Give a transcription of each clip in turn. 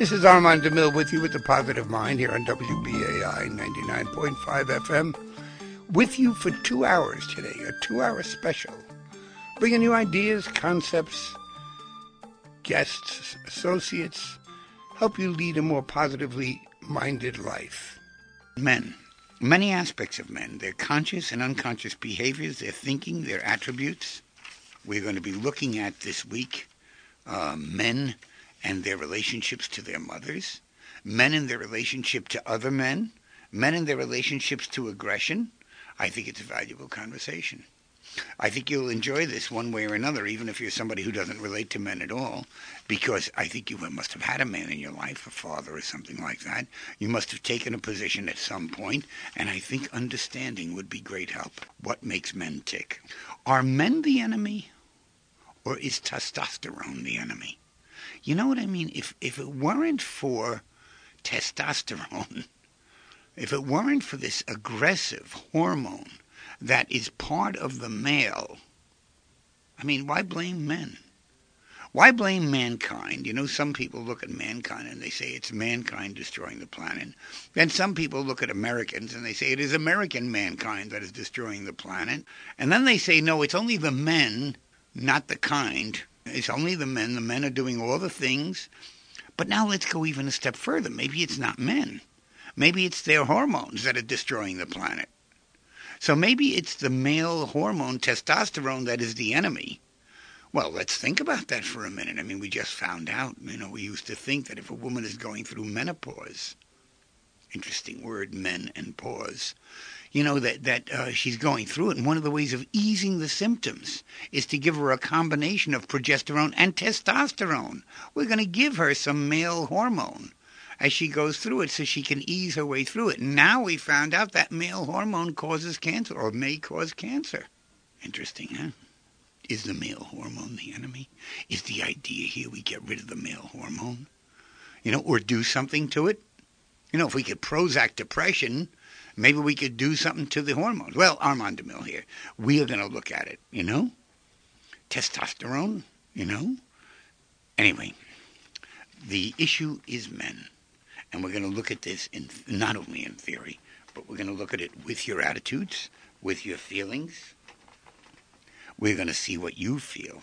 This is Armand DeMille with you with the Positive Mind here on WBAI 99.5 FM. With you for 2 hours today, a 2-hour special. Bringing you ideas, concepts, guests, associates, help you lead a more positively minded life. Men. Many aspects of men, their conscious and unconscious behaviors, their thinking, their attributes. We're going to be looking at this week men and their relationships to their mothers, men and their relationship to other men, men and their relationships to aggression. I think it's a valuable conversation. I think you'll enjoy this one way or another, even if you're somebody who doesn't relate to men at all, because I think you must have had a man in your life, a father or something like that. You must have taken a position at some point, and I think understanding would be great help. What makes men tick? Are men the enemy, or is testosterone the enemy? You know what I mean? If it weren't for testosterone, if it weren't for this aggressive hormone that is part of the male, I mean, why blame men? Why blame mankind? You know, some people look at mankind and they say it's mankind destroying the planet. Then some people look at Americans and they say it is American mankind that is destroying the planet. And then they say, no, it's only the men, not the kind. It's only the men. The men are doing all the things. But now let's go even a step further. Maybe it's not men. Maybe it's their hormones that are destroying the planet. So maybe it's the male hormone, testosterone, that is the enemy. Well, let's think about that for a minute. I mean, we just found out, we used to think that if a woman is going through menopause, interesting word, men and pause, that she's going through it. And one of the ways of easing the symptoms is to give her a combination of progesterone and testosterone. We're going to give her some male hormone as she goes through it so she can ease her way through it. Now we found out that male hormone causes cancer or may cause cancer. Interesting, huh? Is the male hormone the enemy? Is the idea here we get rid of the male hormone? Or do something to it? If we could Prozac depression, maybe we could do something to the hormones. Well, Armand DeMille here. We are going to look at it, Testosterone, Anyway, the issue is men. And we're going to look at this not only in theory, but we're going to look at it with your attitudes, with your feelings. We're going to see what you feel.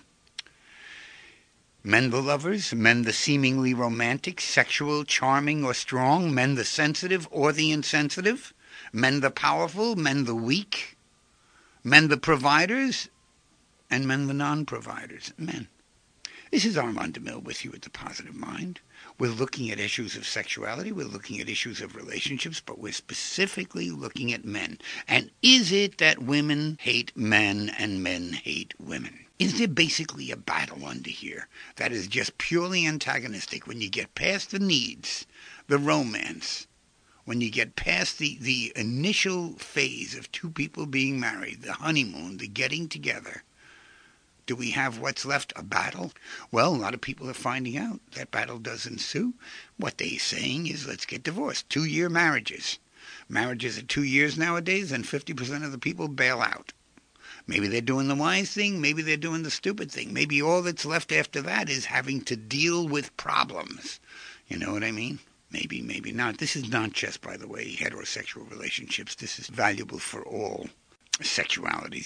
Men the lovers, men the seemingly romantic, sexual, charming, or strong, men the sensitive or the insensitive, men the powerful, men the weak, men the providers, and men the non-providers. Men. This is Armand DeMille with you at The Positive Mind. We're looking at issues of sexuality, we're looking at issues of relationships, but we're specifically looking at men. And is it that women hate men and men hate women? Is there basically a battle under here that is just purely antagonistic when you get past the needs, the romance, when you get past the initial phase of two people being married, the honeymoon, the getting together? Do we have what's left, a battle? Well, a lot of people are finding out that battle does ensue. What they're saying is, let's get divorced. 2-year marriages. Marriages are 2 years nowadays, and 50% of the people bail out. Maybe they're doing the wise thing. Maybe they're doing the stupid thing. Maybe all that's left after that is having to deal with problems. You know what I mean? Maybe, maybe not. This is not just, by the way, heterosexual relationships. This is valuable for all sexualities.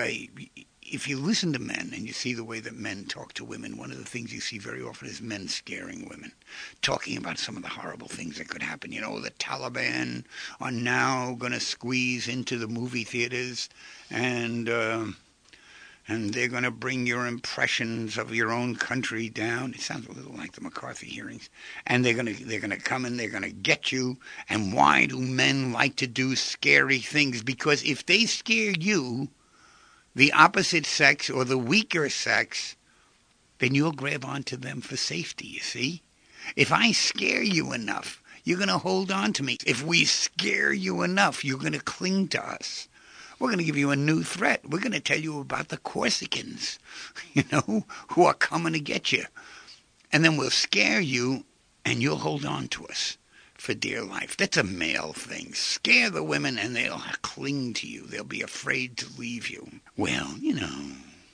If you listen to men and you see the way that men talk to women, one of the things you see very often is men scaring women, talking about some of the horrible things that could happen. The Taliban are now going to squeeze into the movie theaters and they're going to bring your impressions of your own country down. It sounds a little like the McCarthy hearings. And they're going to come and they're going to get you. And why do men like to do scary things? Because if they scare you, the opposite sex or the weaker sex, then you'll grab onto them for safety, you see? If I scare you enough, you're going to hold on to me. If we scare you enough, you're going to cling to us. We're going to give you a new threat. We're going to tell you about the Corsicans, who are coming to get you. And then we'll scare you, and you'll hold on to us for dear life. That's a male thing. Scare the women, and they'll cling to you. They'll be afraid to leave you. Well,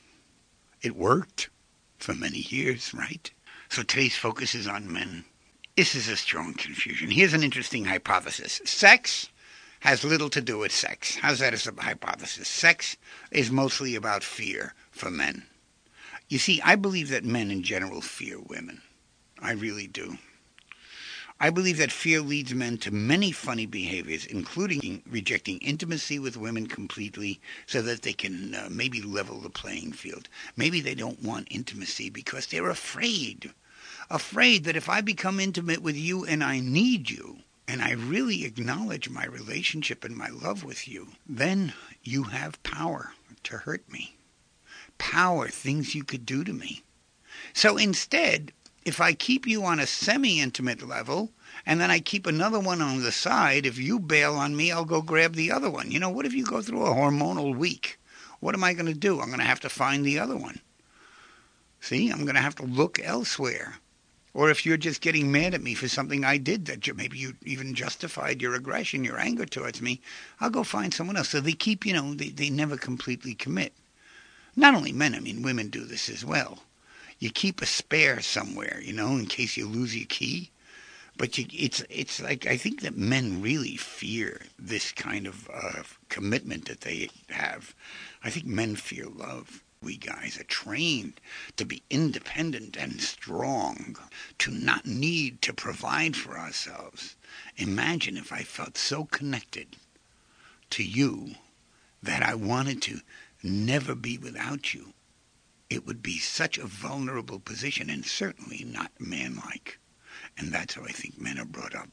it worked for many years, right? So today's focus is on men. This is a strong confusion. Here's an interesting hypothesis. Sex has little to do with sex. How's that as a hypothesis? Sex is mostly about fear for men. You see, I believe that men in general fear women. I really do. I believe that fear leads men to many funny behaviors, including rejecting intimacy with women completely so that they can maybe level the playing field. Maybe they don't want intimacy because they're afraid that if I become intimate with you and I need you, and I really acknowledge my relationship and my love with you, then you have power to hurt me. Power, things you could do to me. So instead, if I keep you on a semi-intimate level, and then I keep another one on the side, if you bail on me, I'll go grab the other one. You know, what if you go through a hormonal week? What am I going to do? I'm going to have to find the other one. See, I'm going to have to look elsewhere. Or if you're just getting mad at me for something I did that maybe you even justified your aggression, your anger towards me, I'll go find someone else. So they keep, they never completely commit. Not only men, I mean, women do this as well. You keep a spare somewhere, in case you lose your key. But it's like, I think that men really fear this kind of commitment that they have. I think men fear love. We guys are trained to be independent and strong, to not need to provide for ourselves. Imagine if I felt so connected to you that I wanted to never be without you. It would be such a vulnerable position and certainly not manlike. And that's how I think men are brought up.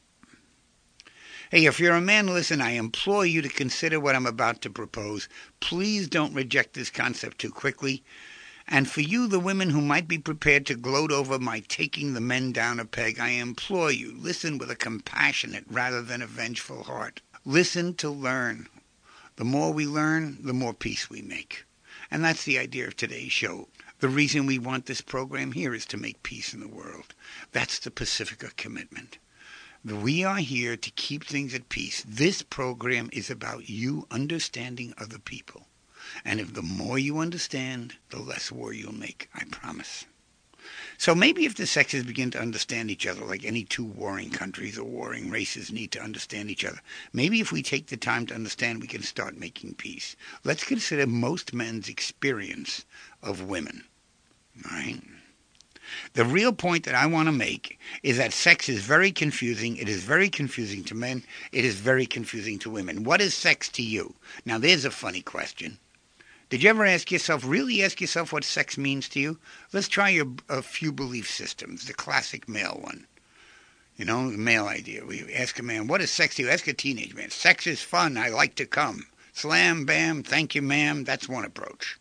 Hey, if you're a man, listen, I implore you to consider what I'm about to propose. Please don't reject this concept too quickly. And for you, the women who might be prepared to gloat over my taking the men down a peg, I implore you, listen with a compassionate rather than a vengeful heart. Listen to learn. The more we learn, the more peace we make. And that's the idea of today's show. The reason we want this program here is to make peace in the world. That's the Pacifica commitment. We are here to keep things at peace. This program is about you understanding other people. And if the more you understand, the less war you'll make, I promise. So maybe if the sexes begin to understand each other like any two warring countries or warring races need to understand each other, maybe if we take the time to understand, we can start making peace. Let's consider most men's experience of women. All right? The real point that I want to make is that sex is very confusing. It is very confusing to men. It is very confusing to women. What is sex to you? Now, there's a funny question. Did you ever really ask yourself what sex means to you? Let's try a few belief systems, the classic male one. The male idea. We ask a man, what is sex to you? Ask a teenage man. Sex is fun. I like to come. Slam, bam, thank you, ma'am. That's one approach.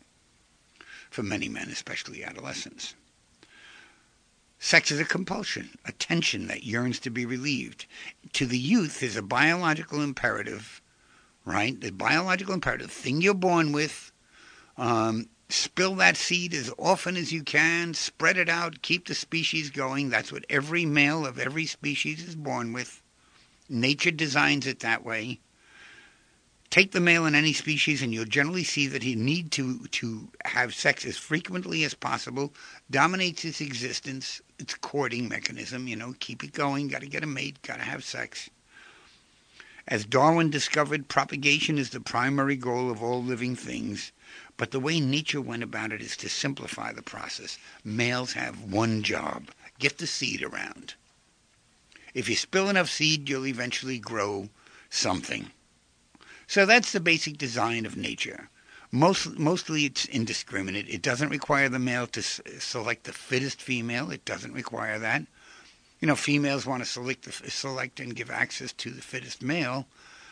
For many men, especially adolescents. Sex is a compulsion, a tension that yearns to be relieved. To the youth is a biological imperative, right? The biological imperative, thing you're born with. Spill that seed as often as you can. Spread it out. Keep the species going. That's what every male of every species is born with. Nature designs it that way. Take the male in any species and you'll generally see that he needs to have sex as frequently as possible, dominates his existence, its courting mechanism, keep it going, got to get a mate, got to have sex. As Darwin discovered, propagation is the primary goal of all living things, but the way nature went about it is to simplify the process. Males have one job, get the seed around. If you spill enough seed, you'll eventually grow something. So that's the basic design of nature. Mostly it's indiscriminate. It doesn't require the male to select the fittest female. It doesn't require that. Females want to select and give access to the fittest male.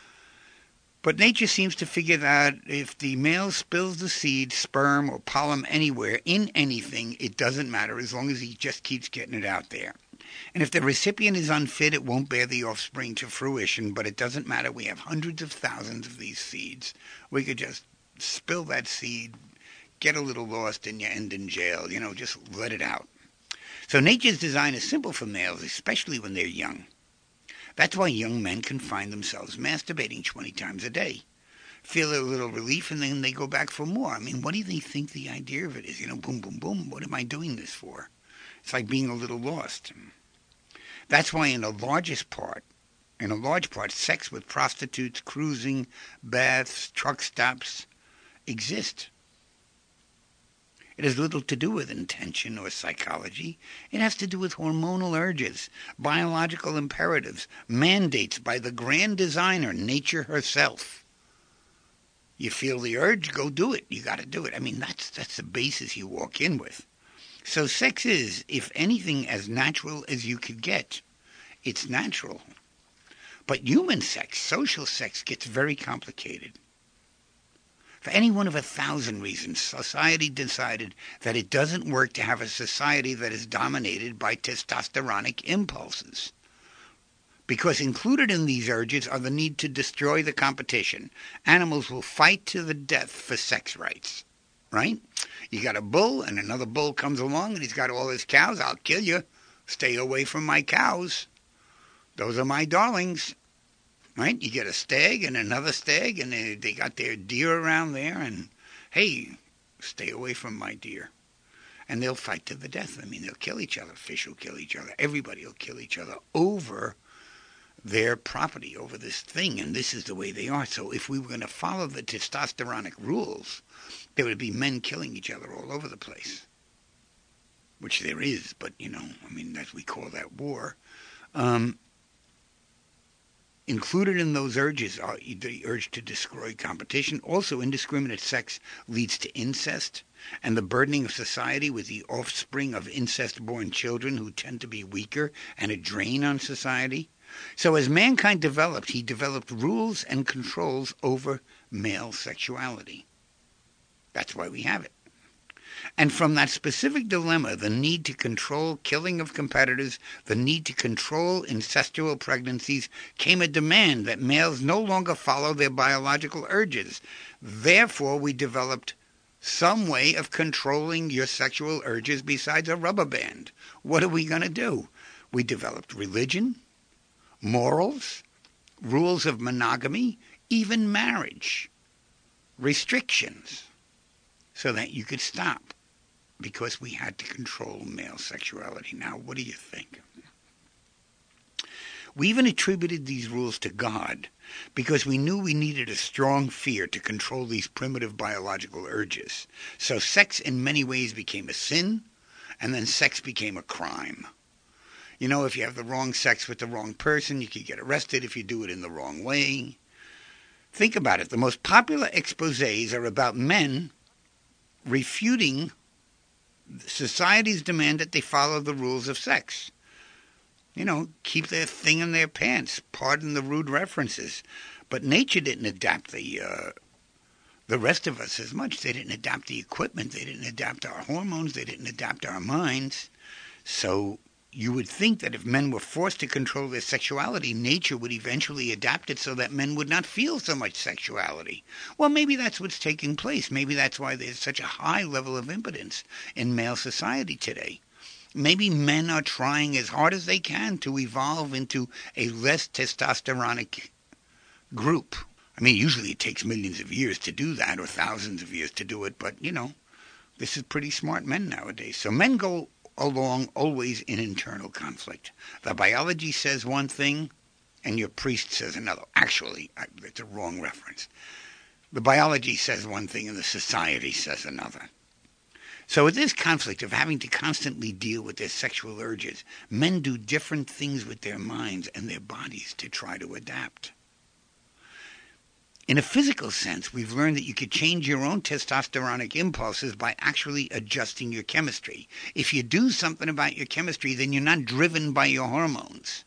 But nature seems to figure that if the male spills the seed, sperm, or pollen anywhere, in anything, it doesn't matter as long as he just keeps getting it out there. And if the recipient is unfit, it won't bear the offspring to fruition, but it doesn't matter. We have hundreds of thousands of these seeds. We could just spill that seed, get a little lost, and you end in jail. Just let it out. So nature's design is simple for males, especially when they're young. That's why young men can find themselves masturbating 20 times a day. Feel a little relief, and then they go back for more. I mean, what do they think the idea of it is? Boom, boom, boom. What am I doing this for? It's like being a little lost. That's why in a large part, sex with prostitutes, cruising, baths, truck stops exist. It has little to do with intention or psychology. It has to do with hormonal urges, biological imperatives, mandates by the grand designer, nature herself. You feel the urge, go do it. You got to do it. I mean, that's the basis you walk in with. So sex is, if anything, as natural as you could get. It's natural. But human sex, social sex, gets very complicated. For any one of 1,000 reasons, society decided that it doesn't work to have a society that is dominated by testosteronic impulses. Because included in these urges are the need to destroy the competition. Animals will fight to the death for sex rights, right? You got a bull, and another bull comes along, and he's got all his cows. I'll kill you. Stay away from my cows. Those are my darlings. Right? You get a stag and another stag, and they got their deer around there, and, hey, stay away from my deer. And they'll fight to the death. I mean, they'll kill each other. Fish will kill each other. Everybody will kill each other over their property, over this thing, and this is the way they are. So if we were going to follow the testosteronic rules, there would be men killing each other all over the place, which there is, but, I mean, we call that war. Included in those urges are the urge to destroy competition. Also, indiscriminate sex leads to incest and the burdening of society with the offspring of incest-born children who tend to be weaker and a drain on society. So as mankind developed, he developed rules and controls over male sexuality. That's why we have it. And from that specific dilemma, the need to control killing of competitors, the need to control incestual pregnancies, came a demand that males no longer follow their biological urges. Therefore, we developed some way of controlling your sexual urges besides a rubber band. What are we going to do? We developed religion, morals, rules of monogamy, even marriage, restrictions, so that you could stop, because we had to control male sexuality. Now, what do you think? We even attributed these rules to God because we knew we needed a strong fear to control these primitive biological urges. So sex in many ways became a sin, and then sex became a crime. If you have the wrong sex with the wrong person, you could get arrested if you do it in the wrong way. Think about it. The most popular exposés are about men refuting society's demand that they follow the rules of sex. Keep their thing in their pants. Pardon the rude references. But nature didn't adapt the rest of us as much. They didn't adapt the equipment. They didn't adapt our hormones. They didn't adapt our minds. So you would think that if men were forced to control their sexuality, nature would eventually adapt it so that men would not feel so much sexuality. Well, maybe that's what's taking place. Maybe that's why there's such a high level of impotence in male society today. Maybe men are trying as hard as they can to evolve into a less testosteronic group. I mean, usually it takes millions of years to do that, or thousands of years to do it, but, this is pretty smart men nowadays. So men go along always in internal conflict. The biology says one thing, and your priest says another. Actually, it's a wrong reference. The biology says one thing, and the society says another. So with this conflict of having to constantly deal with their sexual urges, men do different things with their minds and their bodies to try to adapt. In a physical sense, we've learned that you could change your own testosteronic impulses by actually adjusting your chemistry. If you do something about your chemistry, then you're not driven by your hormones.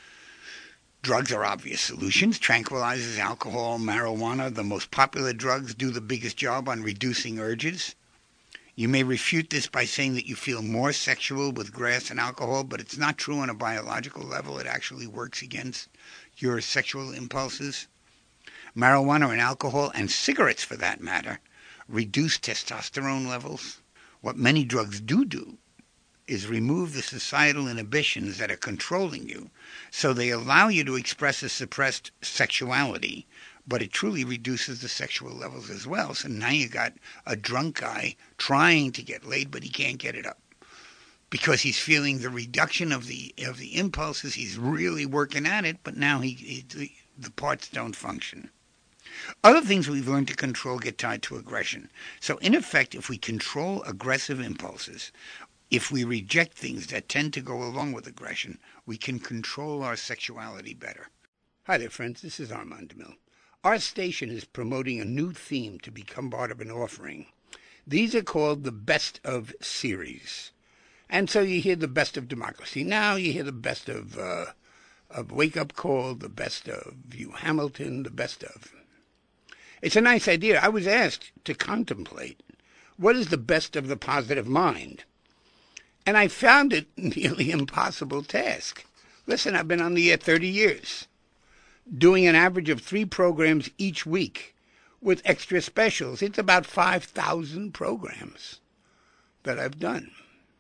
Drugs are obvious solutions. Tranquilizers, alcohol, marijuana, the most popular drugs, do the biggest job on reducing urges. You may refute this by saying that you feel more sexual with grass and alcohol, but it's not true on a biological level. It actually works against your sexual impulses. Marijuana and alcohol, and cigarettes for that matter, reduce testosterone levels. What many drugs do is remove the societal inhibitions that are controlling you, so they allow you to express a suppressed sexuality, but it truly reduces the sexual levels as well. So now you got a drunk guy trying to get laid, but he can't get it up. because he's feeling the reduction of the impulses. He's really working at it, but now the parts don't function. Other things we've learned to control get tied to aggression. So in effect, if we control aggressive impulses, if we reject things that tend to go along with aggression, we can control our sexuality better. Hi there, friends. This is Armand DeMille. Our station is promoting a new theme to become part of an offering. These are called the Best of series. And so you hear the Best of Democracy Now!, you hear the Best of Wake Up Call, the Best of View Hamilton, the Best of... It's a nice idea. I was asked to contemplate what is the best of the positive mind. And I found it nearly impossible task. Listen, I've been on the air 30 years, doing an average of 3 programs each week with extra specials. It's about 5,000 programs that I've done.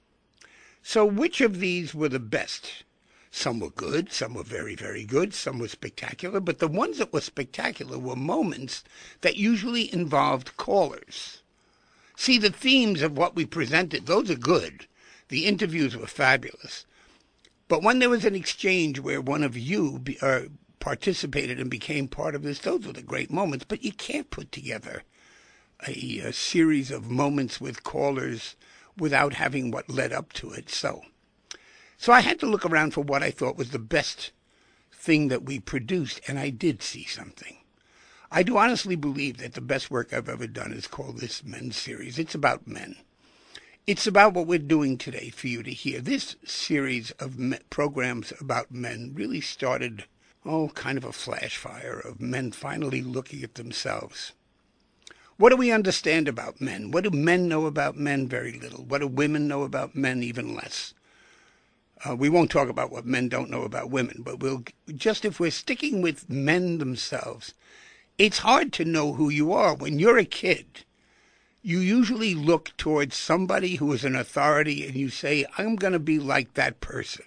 So which of these were the best? Some were good, some were very, very good, some were spectacular, but the ones that were spectacular were moments that usually involved callers. See, the themes of what we presented, those are good. The interviews were fabulous. But when there was an exchange where one of you participated and became part of this, those were the great moments. But you can't put together a series of moments with callers without having what led up to it. So I had to look around for what I thought was the best thing that we produced, and I did see something. I do honestly believe that the best work I've ever done is called this Men's Series. It's about men. It's about what we're doing today for you to hear. This series of programs about men really started, kind of a flash fire of men finally looking at themselves. What do we understand about men? What do men know about men? Very little. What do women know about men? Even less. We won't talk about what men don't know about women, but if we're sticking with men themselves, it's hard to know who you are. When you're a kid, you usually look towards somebody who is an authority and you say, I'm going to be like that person.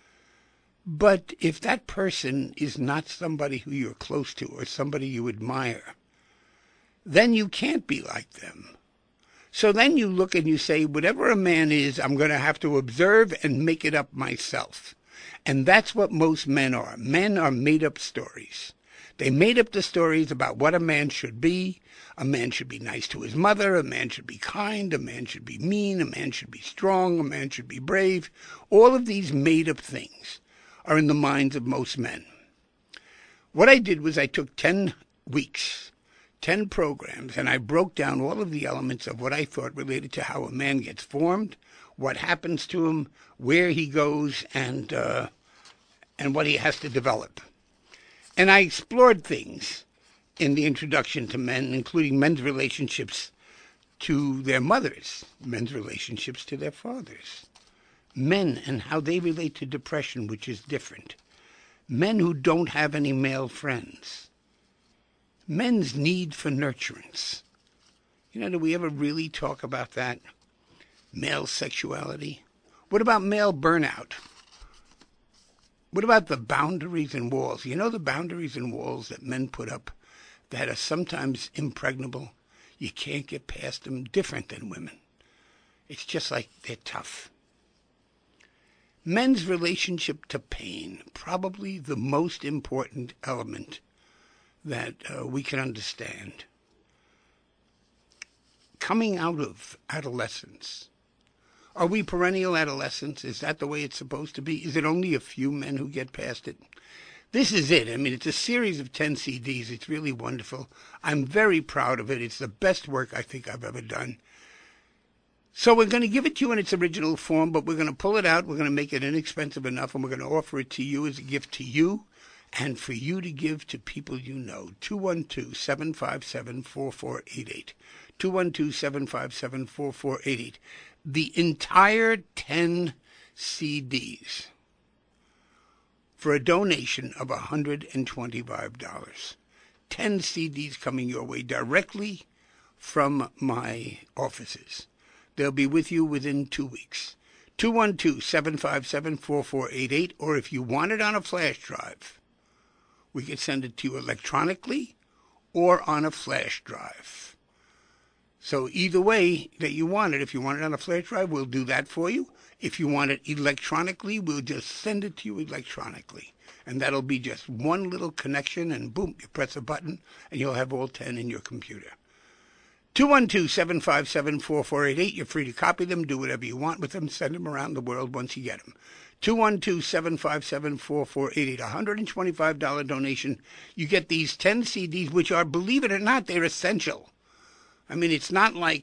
But if that person is not somebody who you're close to or somebody you admire, then you can't be like them. So then you look and you say, whatever a man is, I'm going to have to observe and make it up myself. And that's what most men are. Men are made-up stories. They made up the stories about what a man should be. A man should be nice to his mother. A man should be kind. A man should be mean. A man should be strong. A man should be brave. All of these made-up things are in the minds of most men. What I did was I took 10 weeks, 10 programs, and I broke down all of the elements of what I thought related to how a man gets formed, what happens to him, where he goes, and what he has to develop. And I explored things in the introduction to men, including men's relationships to their mothers, men's relationships to their fathers, men and how they relate to depression, which is different, men who don't have any male friends, men's need for nurturance. Do we ever really talk about that? Male sexuality? What about male burnout? What about the boundaries and walls? The boundaries and walls that men put up that are sometimes impregnable? You can't get past them, different than women. It's just like they're tough. Men's relationship to pain, probably the most important element that we can understand. Coming out of adolescence. Are we perennial adolescents? Is that the way it's supposed to be? Is it only a few men who get past it? This is it. It's a series of 10 CDs. It's really wonderful. I'm very proud of it. It's the best work I think I've ever done. So we're going to give it to you in its original form, but we're going to pull it out. We're going to make it inexpensive enough, and we're going to offer it to you as a gift to you and for you to give to people you know. 212-757-4488. 212-757-4488. The entire 10 CDs for a donation of $125. 10 CDs coming your way directly from my offices. They'll be with you within 2 weeks. 212-757-4488, or if you want it on a flash drive, we can send it to you electronically or on a flash drive. So either way that you want it, if you want it on a flash drive, we'll do that for you. If you want it electronically, we'll just send it to you electronically. And that'll be just one little connection, and boom, you press a button, and you'll have all 10 in your computer. 212-757-4488. You're free to copy them, do whatever you want with them, send them around the world once you get them. 212-757-4488, $125 donation. You get these 10 CDs, which are, believe it or not, they're essential. I mean, it's not like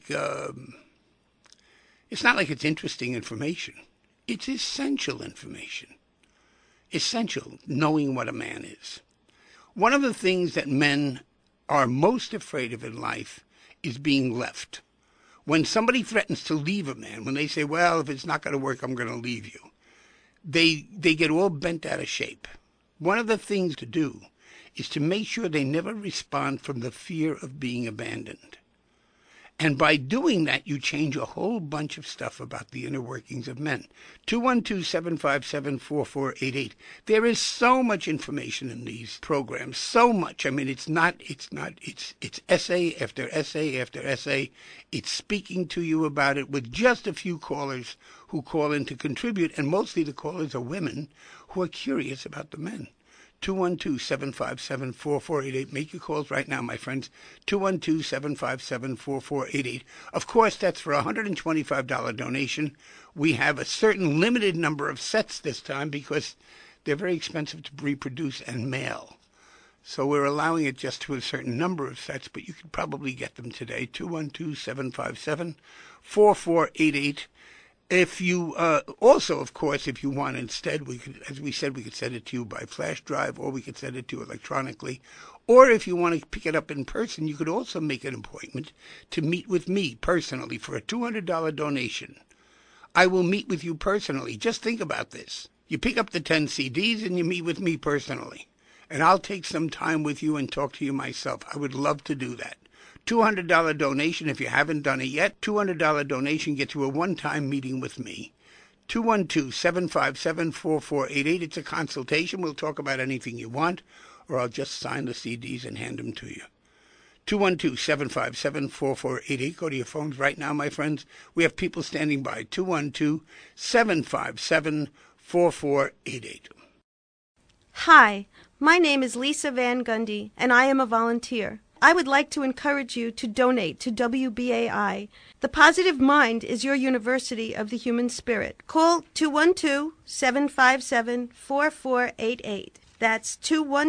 it's interesting information. It's essential information. Essential, knowing what a man is. One of the things that men are most afraid of in life is being left. When somebody threatens to leave a man, when they say, well, if it's not going to work, I'm going to leave you, they get all bent out of shape. One of the things to do is to make sure they never respond from the fear of being abandoned. And by doing that, you change a whole bunch of stuff about the inner workings of men. 212-757-4488. There is so much information in these programs, so much. I mean, it's essay after essay after essay. It's speaking to you about it with just a few callers who call in to contribute, and mostly the callers are women who are curious about the men. 212-757-4488. Make your calls right now, my friends. 212-757-4488. Of course, that's for a $125 donation. We have a certain limited number of sets this time because they're very expensive to reproduce and mail. So we're allowing it just to a certain number of sets, but you could probably get them today. 212-757-4488. If you also, of course, if you want instead, we could, as we said, we could send it to you by flash drive, or we could send it to you electronically. Or if you want to pick it up in person, you could also make an appointment to meet with me personally for a $200 donation. I will meet with you personally. Just think about this. You pick up the 10 CDs and you meet with me personally. And I'll take some time with you and talk to you myself. I would love to do that. $200 donation if you haven't done it yet. $200 donation gets you a one-time meeting with me. 212-757-4488. It's a consultation. We'll talk about anything you want, or I'll just sign the CDs and hand them to you. 212-757-4488. Go to your phones right now, my friends. We have people standing by. 212-757-4488. Hi, my name is Lisa Van Gundy, and I am a volunteer. I would like to encourage you to donate to WBAI. The Positive Mind is your university of the human spirit. Call 212-757-4488. That's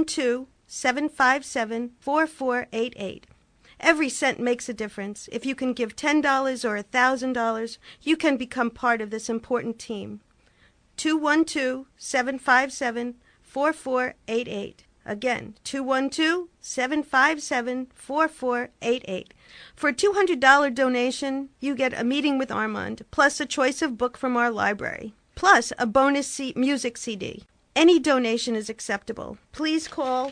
212-757-4488. Every cent makes a difference. If you can give $10 or $1,000, you can become part of this important team. 212-757-4488. Again, 212-757-4488. For a $200 donation, you get a meeting with Armand, plus a choice of book from our library, plus a bonus music CD. Any donation is acceptable. Please call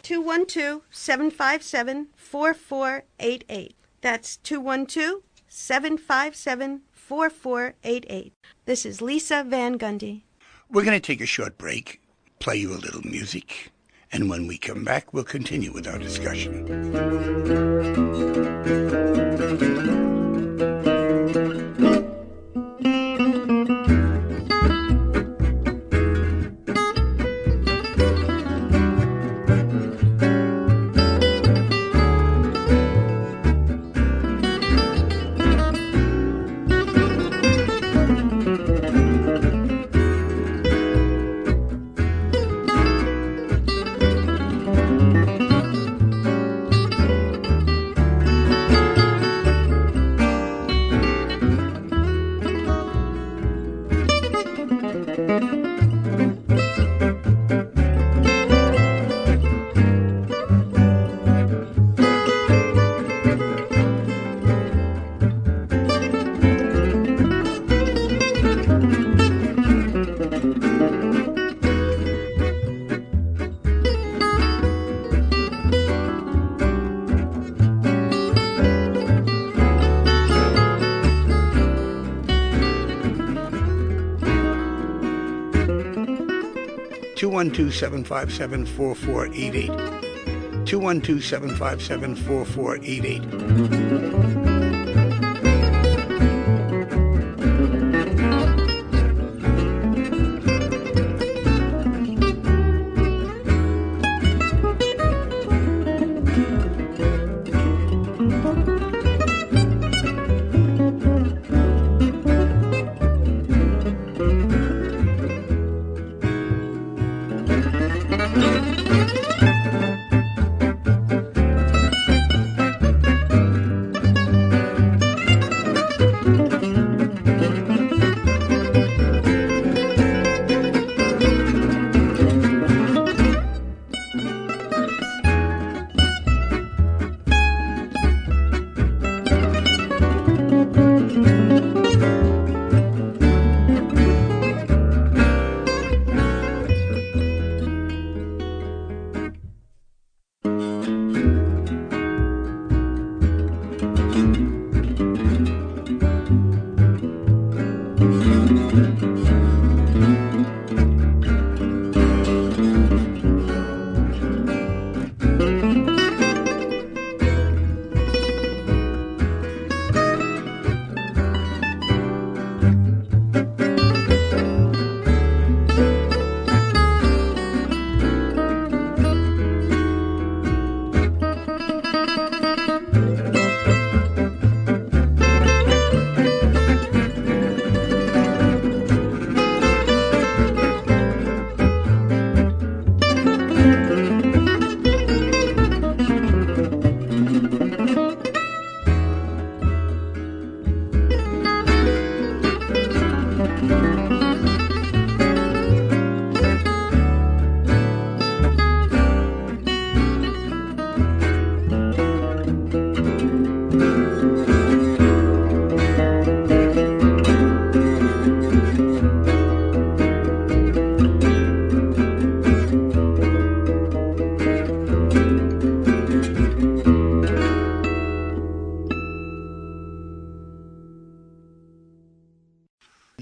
212-757-4488. That's 212-757-4488. This is Lisa Van Gundy. We're going to take a short break, play you a little music, and when we come back, we'll continue with our discussion. 212-757-4488. 212-757-4488.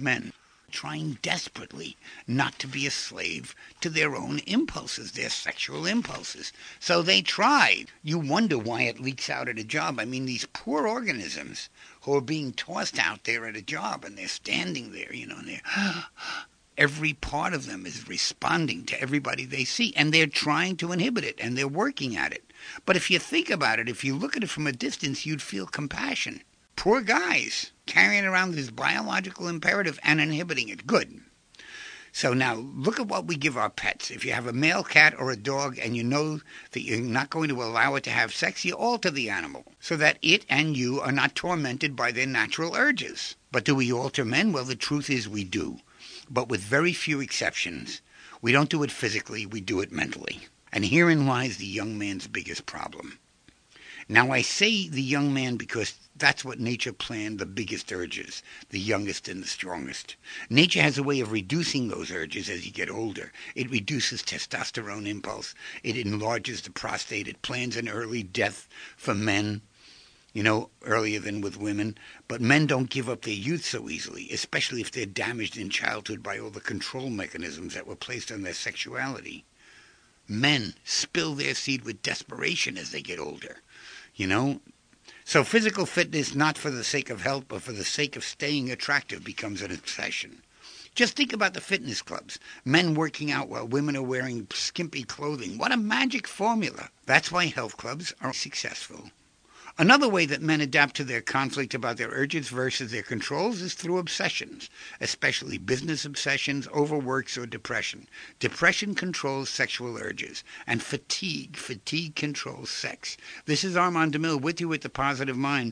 men, trying desperately not to be a slave to their own impulses, their sexual impulses. So they try. You wonder why it leaks out at a job. I mean, these poor organisms who are being tossed out there at a job, and they're standing there, and they're... Every part of them is responding to everybody they see, and they're trying to inhibit it, and they're working at it. But if you think about it, if you look at it from a distance, you'd feel compassion. Poor guys, carrying around this biological imperative and inhibiting it. Good. So now, look at what we give our pets. If you have a male cat or a dog and you know that you're not going to allow it to have sex, you alter the animal so that it and you are not tormented by their natural urges. But do we alter men? Well, the truth is we do. But with very few exceptions. We don't do it physically, we do it mentally. And herein lies the young man's biggest problem. Now, I say the young man because that's what nature planned the biggest urges, the youngest and the strongest. Nature has a way of reducing those urges as you get older. It reduces testosterone impulse. It enlarges the prostate. It plans an early death for men, earlier than with women. But men don't give up their youth so easily, especially if they're damaged in childhood by all the control mechanisms that were placed on their sexuality. Men spill their seed with desperation as they get older, So physical fitness, not for the sake of health, but for the sake of staying attractive, becomes an obsession. Just think about the fitness clubs. Men working out while women are wearing skimpy clothing. What a magic formula. That's why health clubs are successful. Another way that men adapt to their conflict about their urges versus their controls is through obsessions, especially business obsessions, overworks, or depression. Depression controls sexual urges, and fatigue controls sex. This is Armand DeMille with you at The Positive Mind,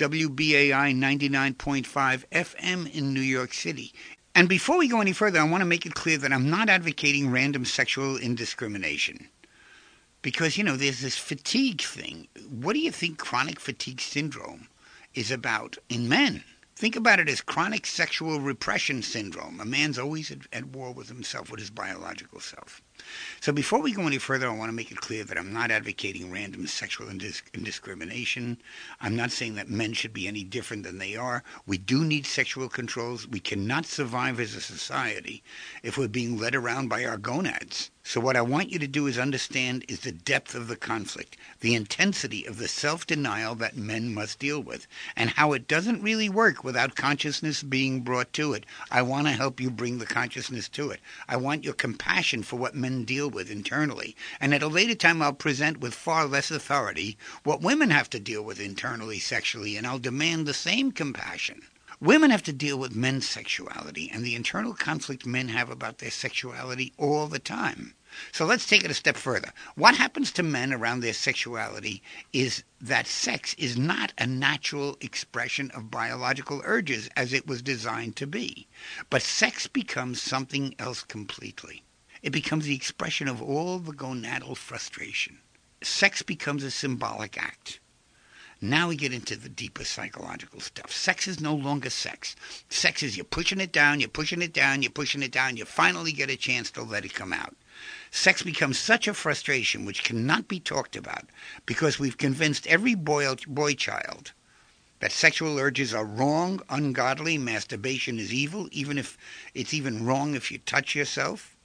WBAI 99.5 FM in New York City. And before we go any further, I want to make it clear that I'm not advocating random sexual indiscrimination. Because, there's this fatigue thing. What do you think chronic fatigue syndrome is about in men? Think about it as chronic sexual repression syndrome. A man's always at war with himself, with his biological self. So before we go any further, I want to make it clear that I'm not advocating random sexual indiscrimination. I'm not saying that men should be any different than they are. We do need sexual controls. We cannot survive as a society if we're being led around by our gonads. So what I want you to do is understand is the depth of the conflict, the intensity of the self-denial that men must deal with, and how it doesn't really work without consciousness being brought to it. I want to help you bring the consciousness to it. I want your compassion for what men deal with internally. And at a later time, I'll present with far less authority what women have to deal with internally sexually, and I'll demand the same compassion. Women have to deal with men's sexuality and the internal conflict men have about their sexuality all the time. So let's take it a step further. What happens to men around their sexuality is that sex is not a natural expression of biological urges as it was designed to be. But sex becomes something else completely. It becomes the expression of all the gonadal frustration. Sex becomes a symbolic act. Now we get into the deeper psychological stuff. Sex is no longer sex. Sex is you're pushing it down, you're pushing it down, you're pushing it down, you finally get a chance to let it come out. Sex becomes such a frustration which cannot be talked about because we've convinced every boy child that sexual urges are wrong, ungodly, masturbation is evil, even if it's even wrong if you touch yourself.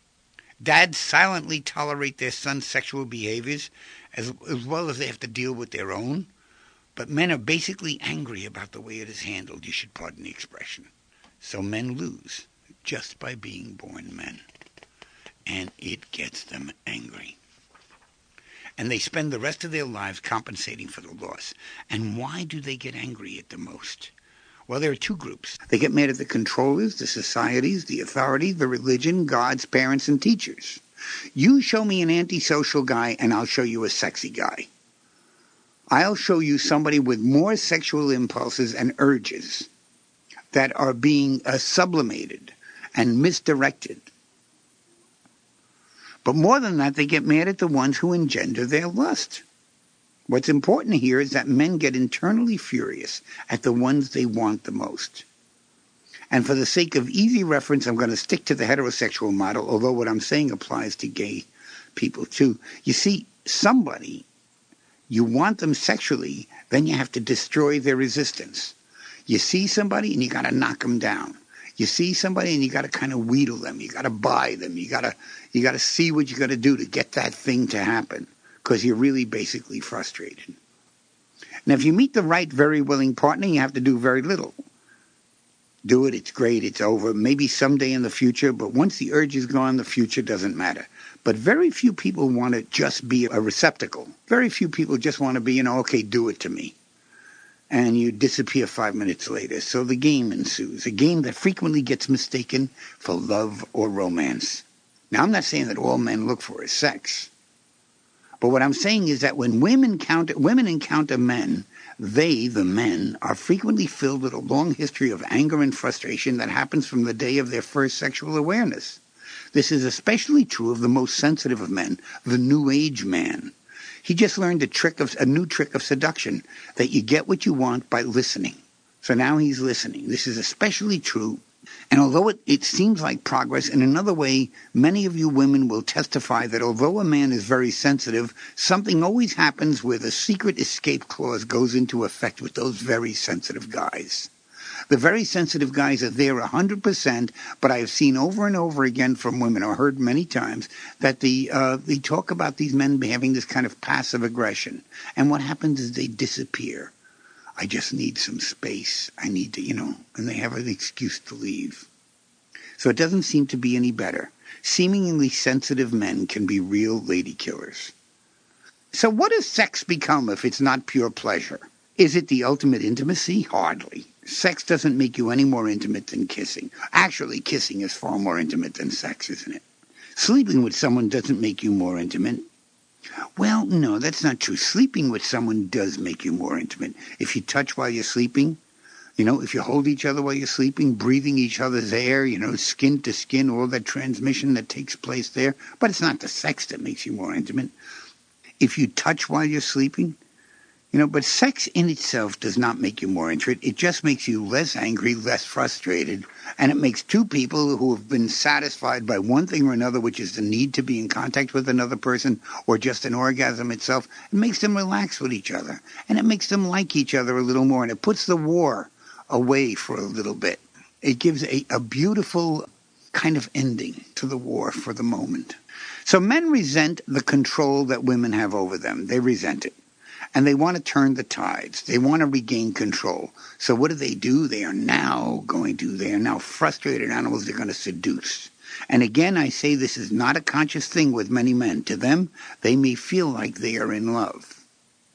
Dads silently tolerate their son's sexual behaviors as well as they have to deal with their own. But men are basically angry about the way it is handled, you should pardon the expression. So men lose just by being born men. And it gets them angry. And they spend the rest of their lives compensating for the loss. And why do they get angry at the most? Well, there are two groups. They get mad at the controllers, the societies, the authority, the religion, gods, parents, and teachers. You show me an antisocial guy, and I'll show you a sexy guy. I'll show you somebody with more sexual impulses and urges that are being sublimated and misdirected. But more than that, they get mad at the ones who engender their lust. What's important here is that men get internally furious at the ones they want the most. And for the sake of easy reference, I'm going to stick to the heterosexual model, although what I'm saying applies to gay people too. You see, somebody, you want them sexually, then you have to destroy their resistance. You see somebody and you got to knock them down. You see somebody and you got to kind of wheedle them. You got to buy them. You got to see what you got to do to get that thing to happen, because you're really basically frustrated. Now, if you meet the right, very willing partner, you have to do very little. Do it, it's great, it's over, maybe someday in the future, but once the urge is gone, the future doesn't matter. But very few people want to just be a receptacle. Very few people just want to be, okay, do it to me. And you disappear 5 minutes later. So the game ensues, a game that frequently gets mistaken for love or romance. Now, I'm not saying that all men look for is sex. But what I'm saying is that when women encounter men, they, the men, are frequently filled with a long history of anger and frustration that happens from the day of their first sexual awareness. This is especially true of the most sensitive of men, the New Age man. He just learned a new trick of seduction, that you get what you want by listening. So now he's listening. This is especially true. And although it seems like progress, in another way, many of you women will testify that although a man is very sensitive, something always happens where the secret escape clause goes into effect with those very sensitive guys. The very sensitive guys are there 100%, but I have seen over and over again from women, or heard many times, that they talk about these men having this kind of passive aggression. And what happens is they disappear. I just need some space. I need to, and they have an excuse to leave. So it doesn't seem to be any better. Seemingly sensitive men can be real lady killers. So what does sex become if it's not pure pleasure? Is it the ultimate intimacy? Hardly. Sex doesn't make you any more intimate than kissing. Actually, kissing is far more intimate than sex, isn't it? Sleeping with someone doesn't make you more intimate. Well, no, that's not true. Sleeping with someone does make you more intimate. If you touch while you're sleeping, if you hold each other while you're sleeping, breathing each other's air, skin to skin, all that transmission that takes place there. But it's not the sex that makes you more intimate. If you touch while you're sleeping, but sex in itself does not make you more intimate. It just makes you less angry, less frustrated, and it makes two people who have been satisfied by one thing or another, which is the need to be in contact with another person, or just an orgasm itself, it makes them relax with each other, and it makes them like each other a little more, and it puts the war away for a little bit. It gives a beautiful kind of ending to the war for the moment. So men resent the control that women have over them. They resent it. And they want to turn the tides. They want to regain control. So what do? They are now frustrated animals. They're going to seduce. And again, I say this is not a conscious thing with many men. To them, they may feel like they are in love.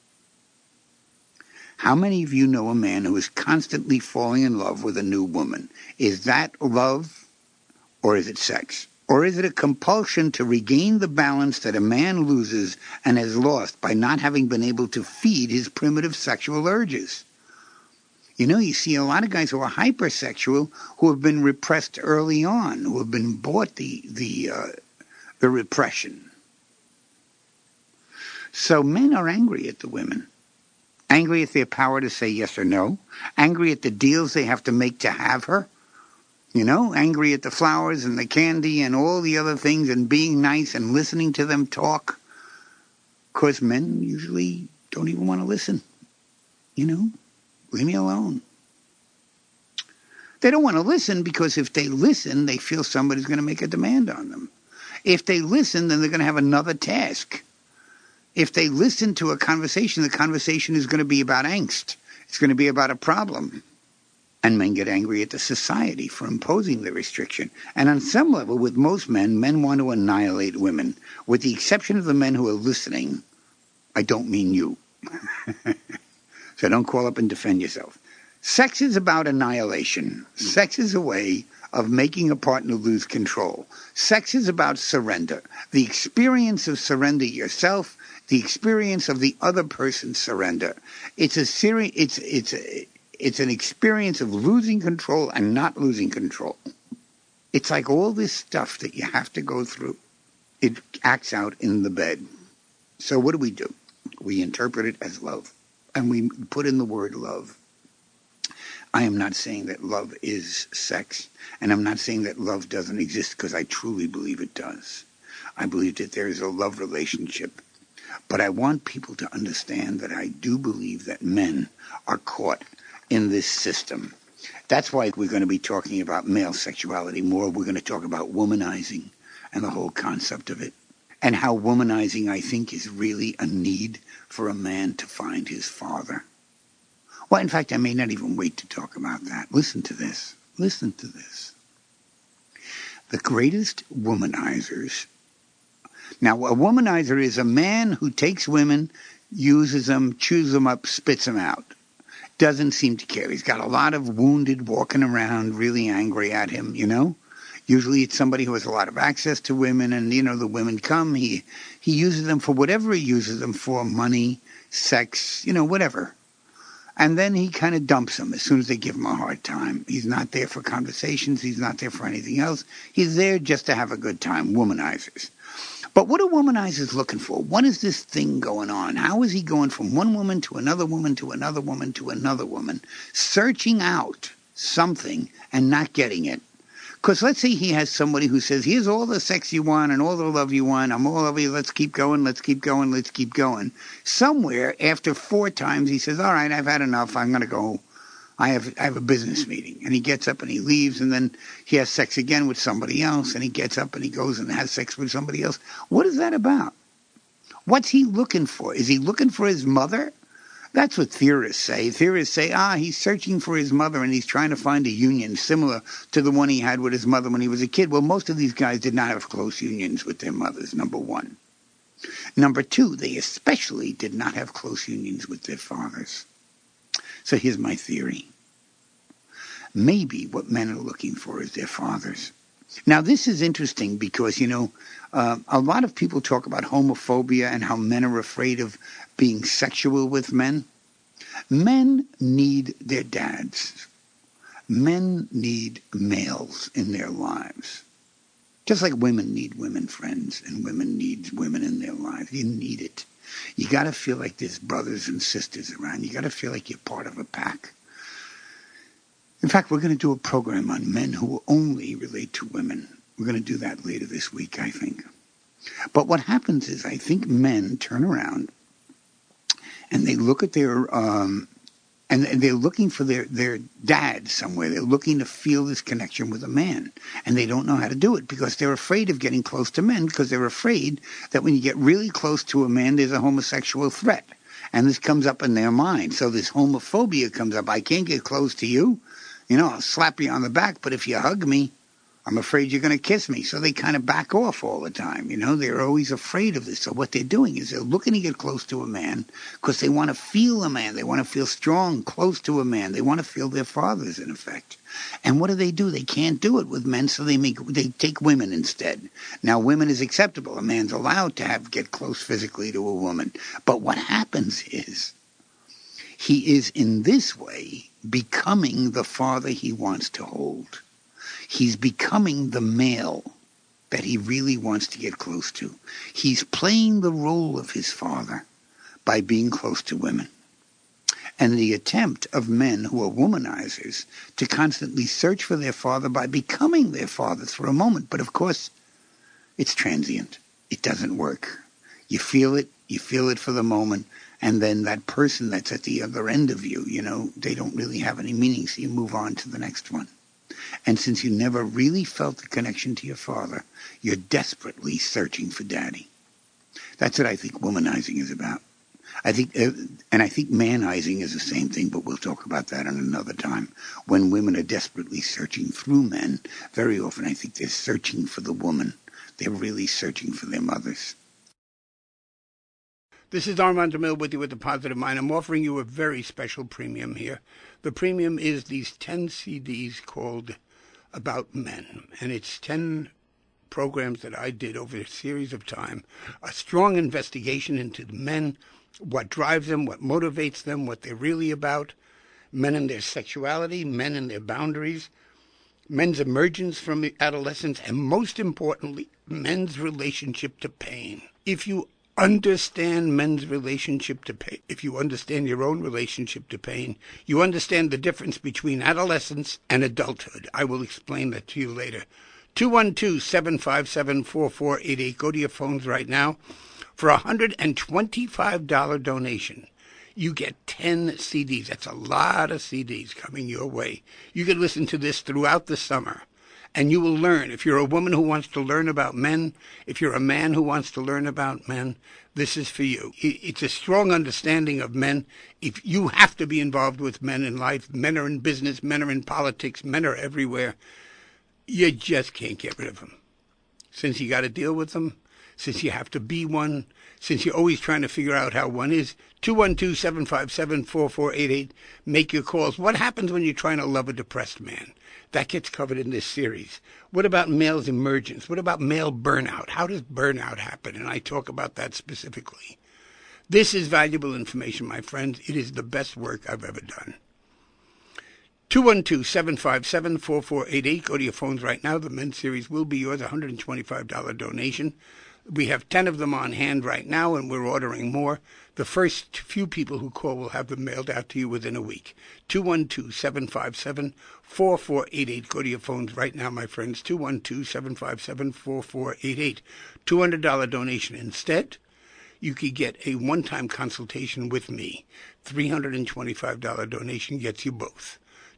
How many of you know a man who is constantly falling in love with a new woman? Is that love, or is it sex? Or is it a compulsion to regain the balance that a man loses and has lost by not having been able to feed his primitive sexual urges? You see a lot of guys who are hypersexual who have been repressed early on, who have been bought the repression. So men are angry at the women. Angry at their power to say yes or no. Angry at the deals they have to make to have her. Angry at the flowers and the candy and all the other things and being nice and listening to them talk. Because men usually don't even want to listen. Leave me alone. They don't want to listen because if they listen, they feel somebody's going to make a demand on them. If they listen, then they're going to have another task. If they listen to a conversation, the conversation is going to be about angst. It's going to be about a problem. And men get angry at the society for imposing the restriction. And on some level, with most men want to annihilate women. With the exception of the men who are listening, I don't mean you. So don't call up and defend yourself. Sex is about annihilation. Sex is a way of making a partner lose control. Sex is about surrender. The experience of surrender yourself, the experience of the other person's surrender. It's an experience of losing control and not losing control. It's like all this stuff that you have to go through. It acts out in the bed. So what do? We interpret it as love. And we put in the word love. I am not saying that love is sex. And I'm not saying that love doesn't exist, because I truly believe it does. I believe that there is a love relationship. But I want people to understand that I do believe that men are caught in this system. That's why we're going to be talking about male sexuality more. We're going to talk about womanizing and the whole concept of it. And how womanizing, I think, is really a need for a man to find his father. Well, in fact, I may not even wait to talk about that. Listen to this. Listen to this. The greatest womanizers. Now, a womanizer is a man who takes women, uses them, chews them up, spits them out. Doesn't seem to care. He's got a lot of wounded walking around, really angry at him, you know. Usually it's somebody who has a lot of access to women, and, you know, the women come. He uses them for whatever he uses them for, money, sex, you know, whatever. And then he kind of dumps them as soon as they give him a hard time. He's not there for conversations. He's not there for anything else. He's there just to have a good time, womanizers. But what are womanizers looking for? What is this thing going on? How is he going from one woman to another woman to another woman to another woman, searching out something and not getting it? Because let's say he has somebody who says, here's all the sex you want and all the love you want. I'm all over you. Let's keep going. Let's keep going. Let's keep going. Somewhere after 4 times, he says, all right, I've had enough. I'm going to go. I have a business meeting. And he gets up and he leaves, and then he has sex again with somebody else, and he gets up and he goes and has sex with somebody else. What is that about? What's he looking for? Is he looking for his mother? That's what theorists say. Theorists say, he's searching for his mother and he's trying to find a union similar to the one he had with his mother when he was a kid. Well, most of these guys did not have close unions with their mothers, number one. Number two, they especially did not have close unions with their fathers. So here's my theory. Maybe what men are looking for is their fathers. Now, this is interesting because, you know, a lot of people talk about homophobia and how men are afraid of being sexual with men. Men need their dads. Men need males in their lives. Just like women need women friends and women need women in their lives. You need it. You got to feel like there's brothers and sisters around. You got to feel like you're part of a pack. In fact, we're going to do a program on men who will only relate to women. We're going to do that later this week, I think. But what happens is I think men turn around and they look at their, and they're looking for their dad somewhere. They're looking to feel this connection with a man. And they don't know how to do it because they're afraid of getting close to men, because they're afraid that when you get really close to a man, there's a homosexual threat. And this comes up in their mind. So this homophobia comes up. I can't get close to you. You know, I'll slap you on the back, but if you hug me, I'm afraid you're going to kiss me. So they kind of back off all the time. You know, they're always afraid of this. So what they're doing is they're looking to get close to a man because they want to feel a man. They want to feel strong, close to a man. They want to feel their fathers, in effect. And what do? They can't do it with men, so they take women instead. Now, women is acceptable. A man's allowed to get close physically to a woman. But what happens is he is in this way becoming the father he wants to hold. He's becoming the male that he really wants to get close to. He's playing the role of his father by being close to women. And the attempt of men who are womanizers to constantly search for their father by becoming their fathers for a moment. But of course, it's transient. It doesn't work. You feel it for the moment. And then that person that's at the other end of you, you know, they don't really have any meaning, so you move on to the next one. And since you never really felt the connection to your father, you're desperately searching for daddy. That's what I think womanizing is about. I think manizing is the same thing, but we'll talk about that in another time. When women are desperately searching through men, very often I think they're searching for the woman. They're really searching for their mothers. This is Armand DeMille with you with The Positive Mind. I'm offering you a very special premium here. The premium is these 10 CDs called About Men. And it's 10 programs that I did over a series of time. A strong investigation into the men, what drives them, what motivates them, what they're really about. Men and their sexuality, men and their boundaries, men's emergence from adolescence, and most importantly, men's relationship to pain. If you understand men's relationship to pain, if you understand your own relationship to pain, you understand the difference between adolescence and adulthood. I will explain that to you later. 212-757-4488. Go to your phones right now. For a $125 donation, You get 10 CDs. That's a lot of CDs coming your way. You can listen to this throughout the summer, and you will learn. If you're a woman who wants to learn about men, if you're a man who wants to learn about men, this is for you. It's a strong understanding of men. If you have to be involved with men in life, men are in business, men are in politics, men are everywhere. You just can't get rid of them. Since you got to deal with them, since you have to be one, since you're always trying to figure out how one is. 212-757-4488. Make your calls. What happens when you're trying to love a depressed man? That gets covered in this series. What about male's emergence? What about male burnout? How does burnout happen? And I talk about that specifically. This is valuable information, my friends. It is the best work I've ever done. 212-757-4488. Go to your phones right now. The men's series will be yours, $125 donation. We have 10 of them on hand right now, and we're ordering more. The first few people who call will have them mailed out to you within a week. 212-757-4488. Go to your phones right now, my friends. 212-757-4488. $200 donation instead. You could get a one-time consultation with me. $325 donation gets you both.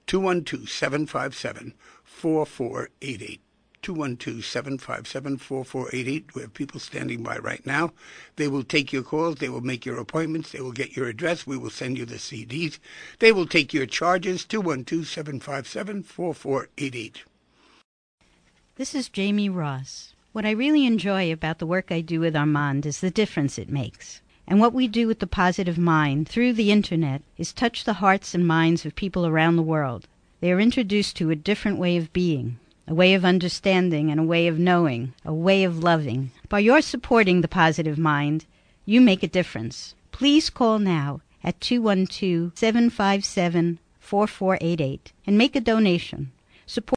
212-757-4488. 212-757-4488. We have people standing by right now. They will take your calls. They will make your appointments. They will get your address. We will send you the CDs. They will take your charges. 212-757-4488. This is Jamie Ross. What I really enjoy about the work I do with Armand is the difference it makes. And what we do with the Positive Mind through the Internet is touch the hearts and minds of people around the world. They are introduced to a different way of being, a way of understanding and a way of knowing, a way of loving. By your supporting the Positive Mind, you make a difference. Please call now at 212-757-4488 and make a donation. Support.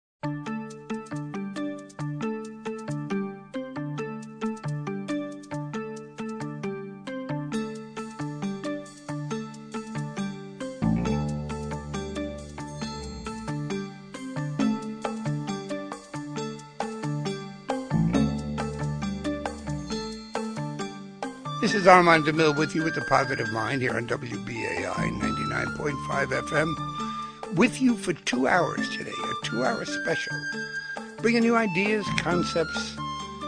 This is Armand DeMille with you with the Positive Mind here on WBAI 99.5 FM. With you for 2 hours today, a 2-hour special. Bringing you ideas, concepts,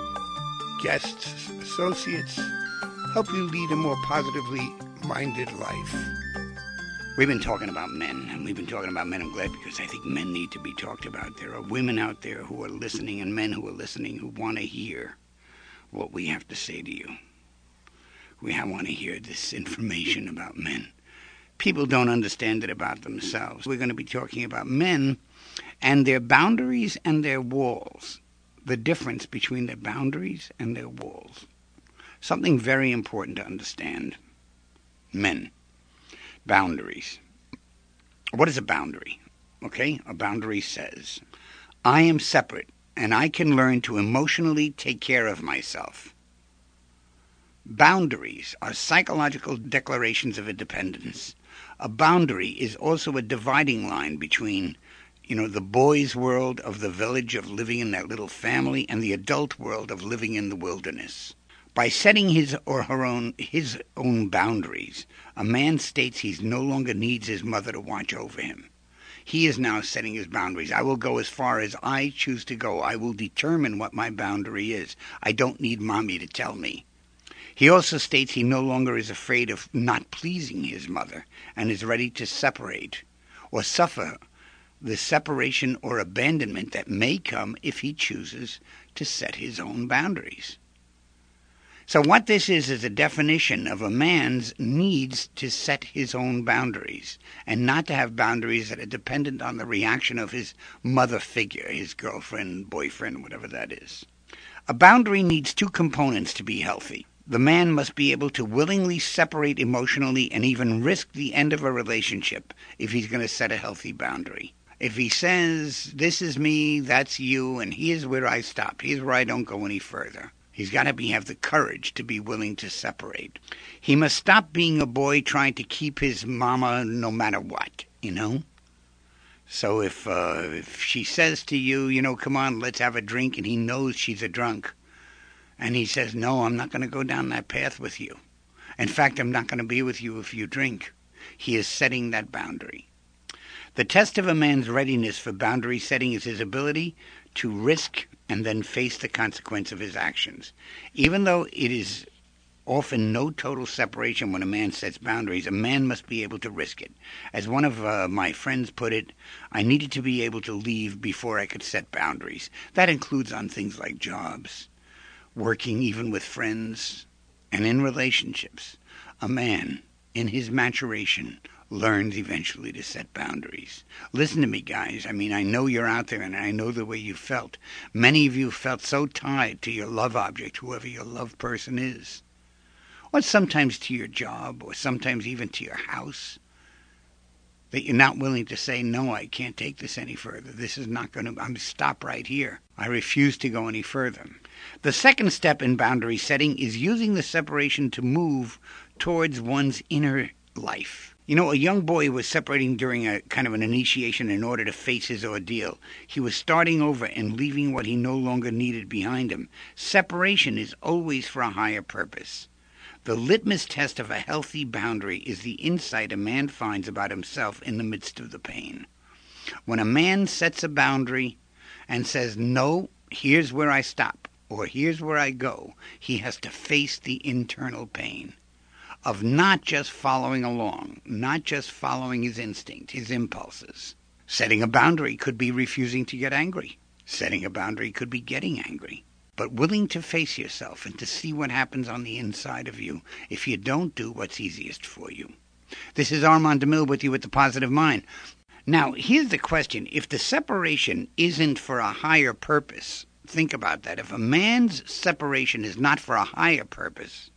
guests, associates, help you lead a more positively minded life. We've been talking about men, and we've been talking about men. I'm glad because I think men need to be talked about. There are women out there who are listening and men who are listening who want to hear what we have to say to you. We want to hear this information about men. People don't understand it about themselves. We're going to be talking about men and their boundaries and their walls. The difference between their boundaries and their walls. Something very important to understand. Men. Boundaries. What is a boundary? Okay? A boundary says, I am separate and I can learn to emotionally take care of myself. Boundaries are psychological declarations of independence. A boundary is also a dividing line between, the boys' world of the village of living in that little family and the adult world of living in the wilderness. By setting his own boundaries, a man states he no longer needs his mother to watch over him. He is now setting his boundaries. I will go as far as I choose to go. I will determine what my boundary is. I don't need mommy to tell me. He also states he no longer is afraid of not pleasing his mother and is ready to separate or suffer the separation or abandonment that may come if he chooses to set his own boundaries. So what this is a definition of a man's needs to set his own boundaries and not to have boundaries that are dependent on the reaction of his mother figure, his girlfriend, boyfriend, whatever that is. A boundary needs two components to be healthy. The man must be able to willingly separate emotionally and even risk the end of a relationship if he's going to set a healthy boundary. If he says, this is me, that's you, and here's where I stop, here's where I don't go any further, he's got to have the courage to be willing to separate. He must stop being a boy trying to keep his mama no matter what, So if she says to you, come on, let's have a drink, and he knows she's a drunk, and he says, no, I'm not going to go down that path with you. In fact, I'm not going to be with you if you drink. he is setting that boundary. The test of a man's readiness for boundary setting is his ability to risk and then face the consequence of his actions. Even though it is often no total separation when a man sets boundaries, a man must be able to risk it. As one of my friends put it, I needed to be able to leave before I could set boundaries. That includes on things like jobs, working even with friends, and in relationships. A man, in his maturation, learns eventually to set boundaries. Listen to me, guys. I mean, I know you're out there, and I know the way you felt. Many of you felt so tied to your love object, whoever your love person is. Or sometimes to your job, or sometimes even to your house, that you're not willing to say, no, I can't take this any further. This is not going to, I'm stop right here. I refuse to go any further. The second step in boundary setting is using the separation to move towards one's inner life. You know, a young boy was separating during a kind of an initiation in order to face his ordeal. He was starting over and leaving what he no longer needed behind him. Separation is always for a higher purpose. The litmus test of a healthy boundary is the insight a man finds about himself in the midst of the pain. When a man sets a boundary and says, no, here's where I stop, or here's where I go, he has to face the internal pain of not just following along, not just following his instinct, his impulses. Setting a boundary could be refusing to get angry. Setting a boundary could be getting angry. But willing to face yourself and to see what happens on the inside of you if you don't do what's easiest for you. This is Armand DeMille with you with The Positive Mind. Now, here's the question. If the separation isn't for a higher purpose, think about that. If a man's separation is not for a higher purpose,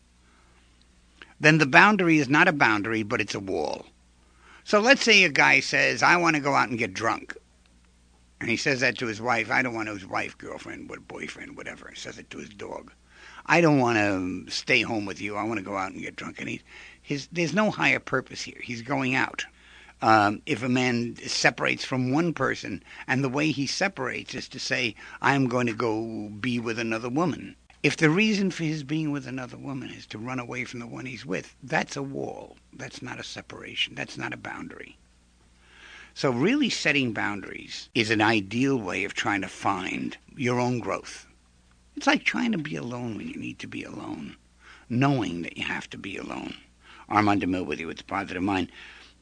then the boundary is not a boundary, but it's a wall. So let's say a guy says, I want to go out and get drunk. And he says that to his wife. I don't want his wife, girlfriend, boyfriend, whatever. He says it to his dog. I don't want to stay home with you. I want to go out and get drunk. And there's no higher purpose here. He's going out. If a man separates from one person, and the way he separates is to say, I'm going to go be with another woman. If the reason for his being with another woman is to run away from the one he's with, that's a wall. That's not a separation. That's not a boundary. So really setting boundaries is an ideal way of trying to find your own growth. It's like trying to be alone when you need to be alone, knowing that you have to be alone. Armand DeMille with you with The Positive Mind.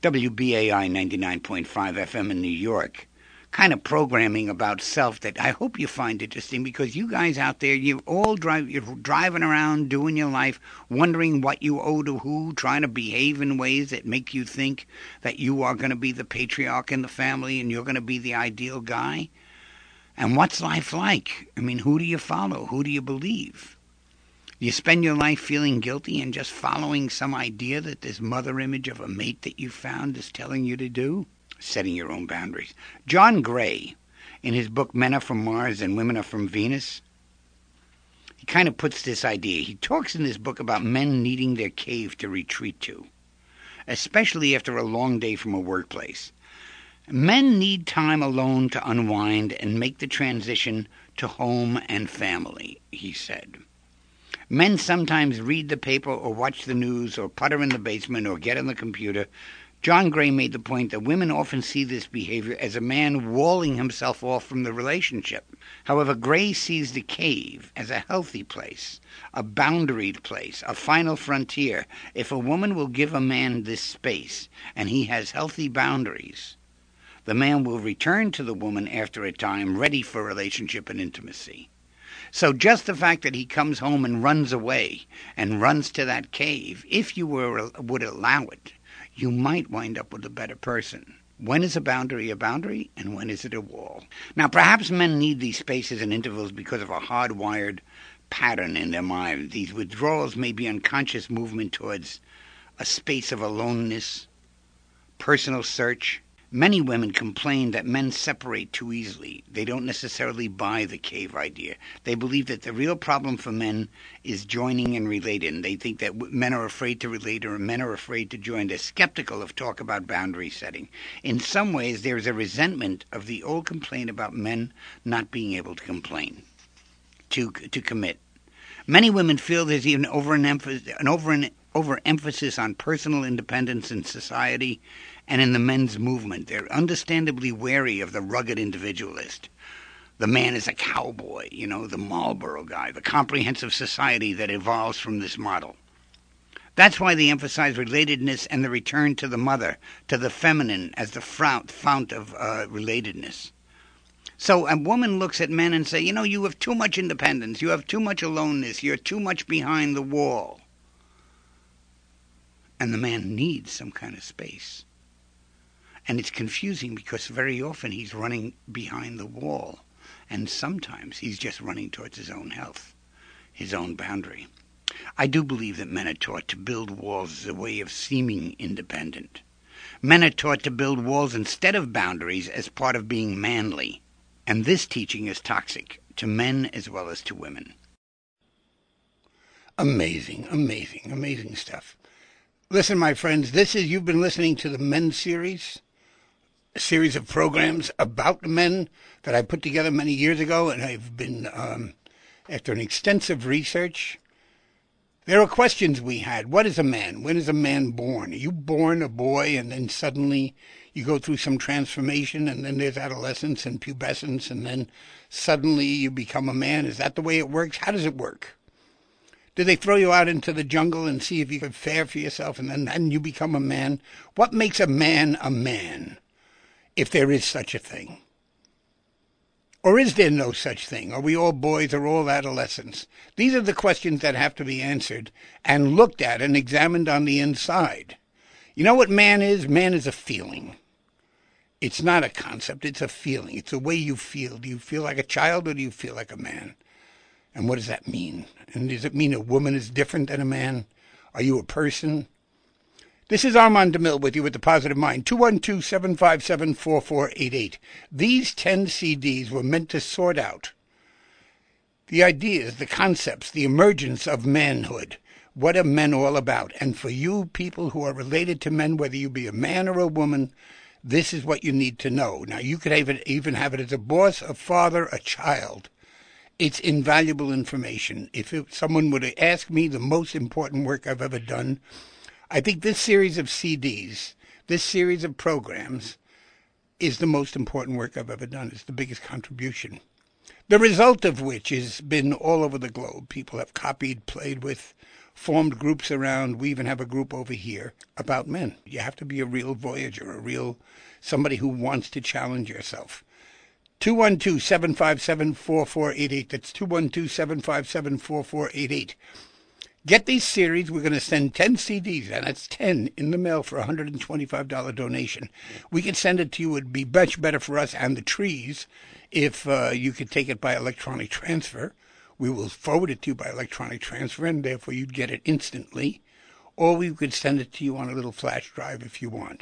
WBAI 99.5 FM in New York. Kind of programming about self that I hope you find interesting, because you guys out there, you're driving around doing your life, wondering what you owe to who, trying to behave in ways that make you think that you are going to be the patriarch in the family and you're going to be the ideal guy. And what's life like? I mean, who do you follow? Who do you believe? You spend your life feeling guilty and just following some idea that this mother image of a mate that you found is telling you to do? Setting your own boundaries. John Gray, in his book Men Are From Mars and Women Are From Venus, he kind of puts this idea. He talks in this book about men needing their cave to retreat to, especially after a long day from a workplace. Men need time alone to unwind and make the transition to home and family, he said. Men sometimes read the paper or watch the news or putter in the basement or get on the computer. John Gray made the point that women often see this behavior as a man walling himself off from the relationship. However, Gray sees the cave as a healthy place, a boundaried place, a final frontier. If a woman will give a man this space and he has healthy boundaries, the man will return to the woman after a time, ready for relationship and intimacy. So just the fact that he comes home and runs away and runs to that cave, if you would allow it, you might wind up with a better person. When is a boundary, and when is it a wall? Now, perhaps men need these spaces and intervals because of a hardwired pattern in their mind. These withdrawals may be unconscious movement towards a space of aloneness, personal search. Many women complain that men separate too easily. They don't necessarily buy the cave idea. They believe that the real problem for men is joining and relating. They think that men are afraid to relate or men are afraid to join. They're skeptical of talk about boundary setting. In some ways, there is a resentment of the old complaint about men not being able to to commit. Many women feel there's even an overemphasis on personal independence in society and in the men's movement. They're understandably wary of the rugged individualist. The man is a cowboy, the Marlboro guy, the comprehensive society that evolves from this model. That's why they emphasize relatedness and the return to the mother, to the feminine, as the fount of relatedness. So a woman looks at men and say, you have too much independence, you have too much aloneness, you're too much behind the wall. And the man needs some kind of space. And it's confusing because very often he's running behind the wall. And sometimes he's just running towards his own health, his own boundary. I do believe that men are taught to build walls as a way of seeming independent. Men are taught to build walls instead of boundaries as part of being manly. And this teaching is toxic to men as well as to women. Amazing, amazing, amazing stuff. Listen, my friends, you've been listening to the Men series, a series of programs about men that I put together many years ago, and I've been, after an extensive research, there are questions we had. What is a man? When is a man born? Are you born a boy and then suddenly you go through some transformation and then there's adolescence and pubescence and then suddenly you become a man? Is that the way it works? How does it work? Do they throw you out into the jungle and see if you can fare for yourself and then you become a man? What makes a man, if there is such a thing? Or is there no such thing? Are we all boys or all adolescents? These are the questions that have to be answered and looked at and examined on the inside. You know what man is? Man is a feeling. It's not a concept, it's a feeling. It's the way you feel. Do you feel like a child or do you feel like a man? And what does that mean? And does it mean a woman is different than a man? Are you a person? This is Armand DeMille with you with The Positive Mind, 212-757-4488. These 10 CDs were meant to sort out the ideas, the concepts, the emergence of manhood. What are men all about? And for you people who are related to men, whether you be a man or a woman, this is what you need to know. Now, you could even have it as a boss, a father, a child. It's invaluable information. If someone were to ask me the most important work I've ever done, I think this series of CDs, this series of programs, is the most important work I've ever done. It's the biggest contribution. The result of which has been all over the globe. People have copied, played with, formed groups around. We even have a group over here about men. You have to be a real voyager, somebody who wants to challenge yourself. 212-757-4488. That's 212-757-4488. Get these series. We're going to send 10 CDs, and that's 10 in the mail for a $125 donation. We could send it to you. It would be much better for us and the trees if you could take it by electronic transfer. We will forward it to you by electronic transfer, and therefore you'd get it instantly. Or we could send it to you on a little flash drive if you want.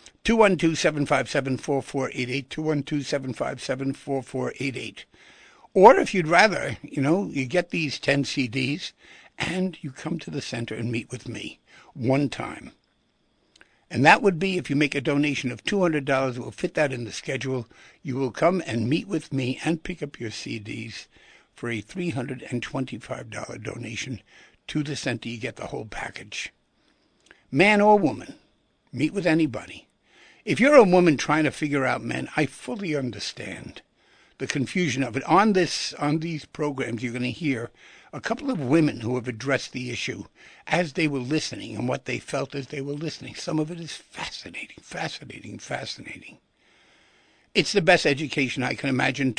212-757-4488, 212-757-4488. Or if you'd rather, you get these 10 CDs, and you come to the center and meet with me one time. And that would be if you make a donation of $200. We'll fit that in the schedule. You will come and meet with me and pick up your CDs for a $325 donation to the center. You get the whole package. Man or woman, meet with anybody. If you're a woman trying to figure out men, I fully understand the confusion of it. On these programs, you're going to hear a couple of women who have addressed the issue as they were listening and what they felt as they were listening. Some of it is fascinating, fascinating, fascinating. It's the best education I can imagine.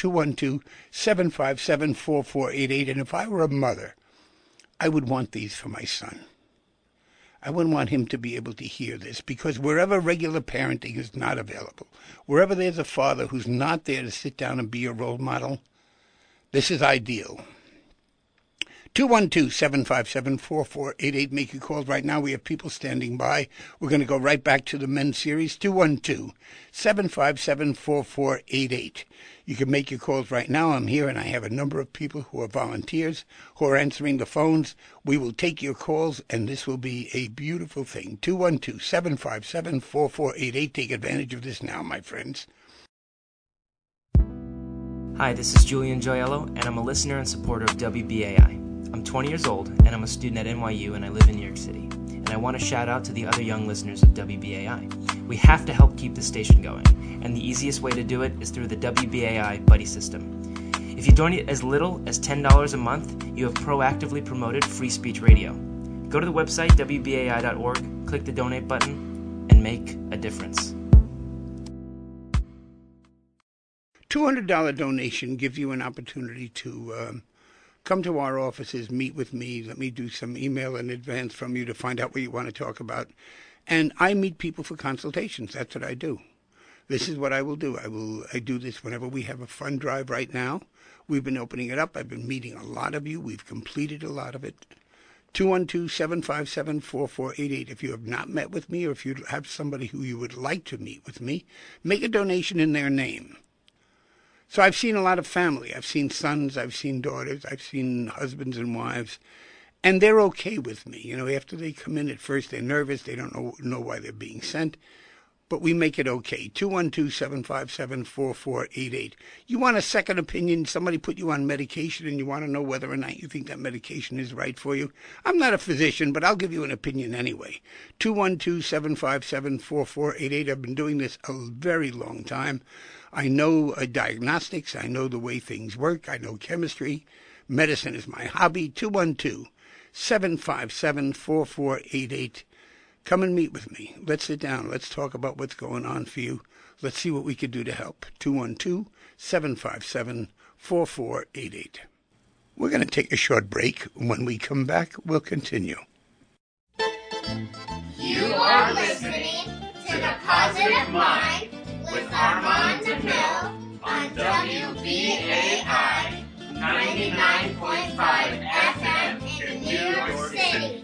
212-757-4488. And if I were a mother, I would want these for my son. I wouldn't want him to be able to hear this, because wherever regular parenting is not available, wherever there's a father who's not there to sit down and be a role model, this is ideal. 212-757-4488. Make your calls right now. We have people standing by. We're going to go right back to the men's series. 212-757-4488. You can make your calls right now. I'm here, and I have a number of people who are volunteers who are answering the phones. We will take your calls, and this will be a beautiful thing. 212-757-4488. Take advantage of this now, my friends. Hi, this is Julian Gioiello, and I'm a listener and supporter of WBAI. I'm 20 years old, and I'm a student at NYU, and I live in New York City. and I want to shout out to the other young listeners of WBAI. We have to help keep the station going, and the easiest way to do it is through the WBAI Buddy System. If you donate as little as $10 a month, you have proactively promoted free speech radio. Go to the website, WBAI.org, click the donate button, and make a difference. $200 donation gives you an opportunity to come to our offices, meet with me. Let me do some email in advance from you to find out what you want to talk about. And I meet people for consultations. That's what I do. This is what I will do. I do this whenever we have a fund drive right now. We've been opening it up. I've been meeting a lot of you. We've completed a lot of it. 212-757-4488. If you have not met with me, or if you have somebody who you would like to meet with me, make a donation in their name. So I've seen a lot of family. I've seen sons, I've seen daughters, I've seen husbands and wives, and they're okay with me. You know, after they come in, at first they're nervous. They don't know why they're being sent. But we make it okay. 212-757-4488. You want a second opinion? Somebody put you on medication and you want to know whether or not you think that medication is right for you? I'm not a physician, but I'll give you an opinion anyway. 212-757-4488. I've been doing this a very long time. I know diagnostics. I know the way things work. I know chemistry. Medicine is my hobby. 212-757-4488. Come and meet with me. Let's sit down. Let's talk about what's going on for you. Let's see what we can do to help. 212-757-4488. We're going to take a short break. When we come back, we'll continue. You are listening to The Positive Mind with Armand DeMille on WBAI 99.5 FM in New York City.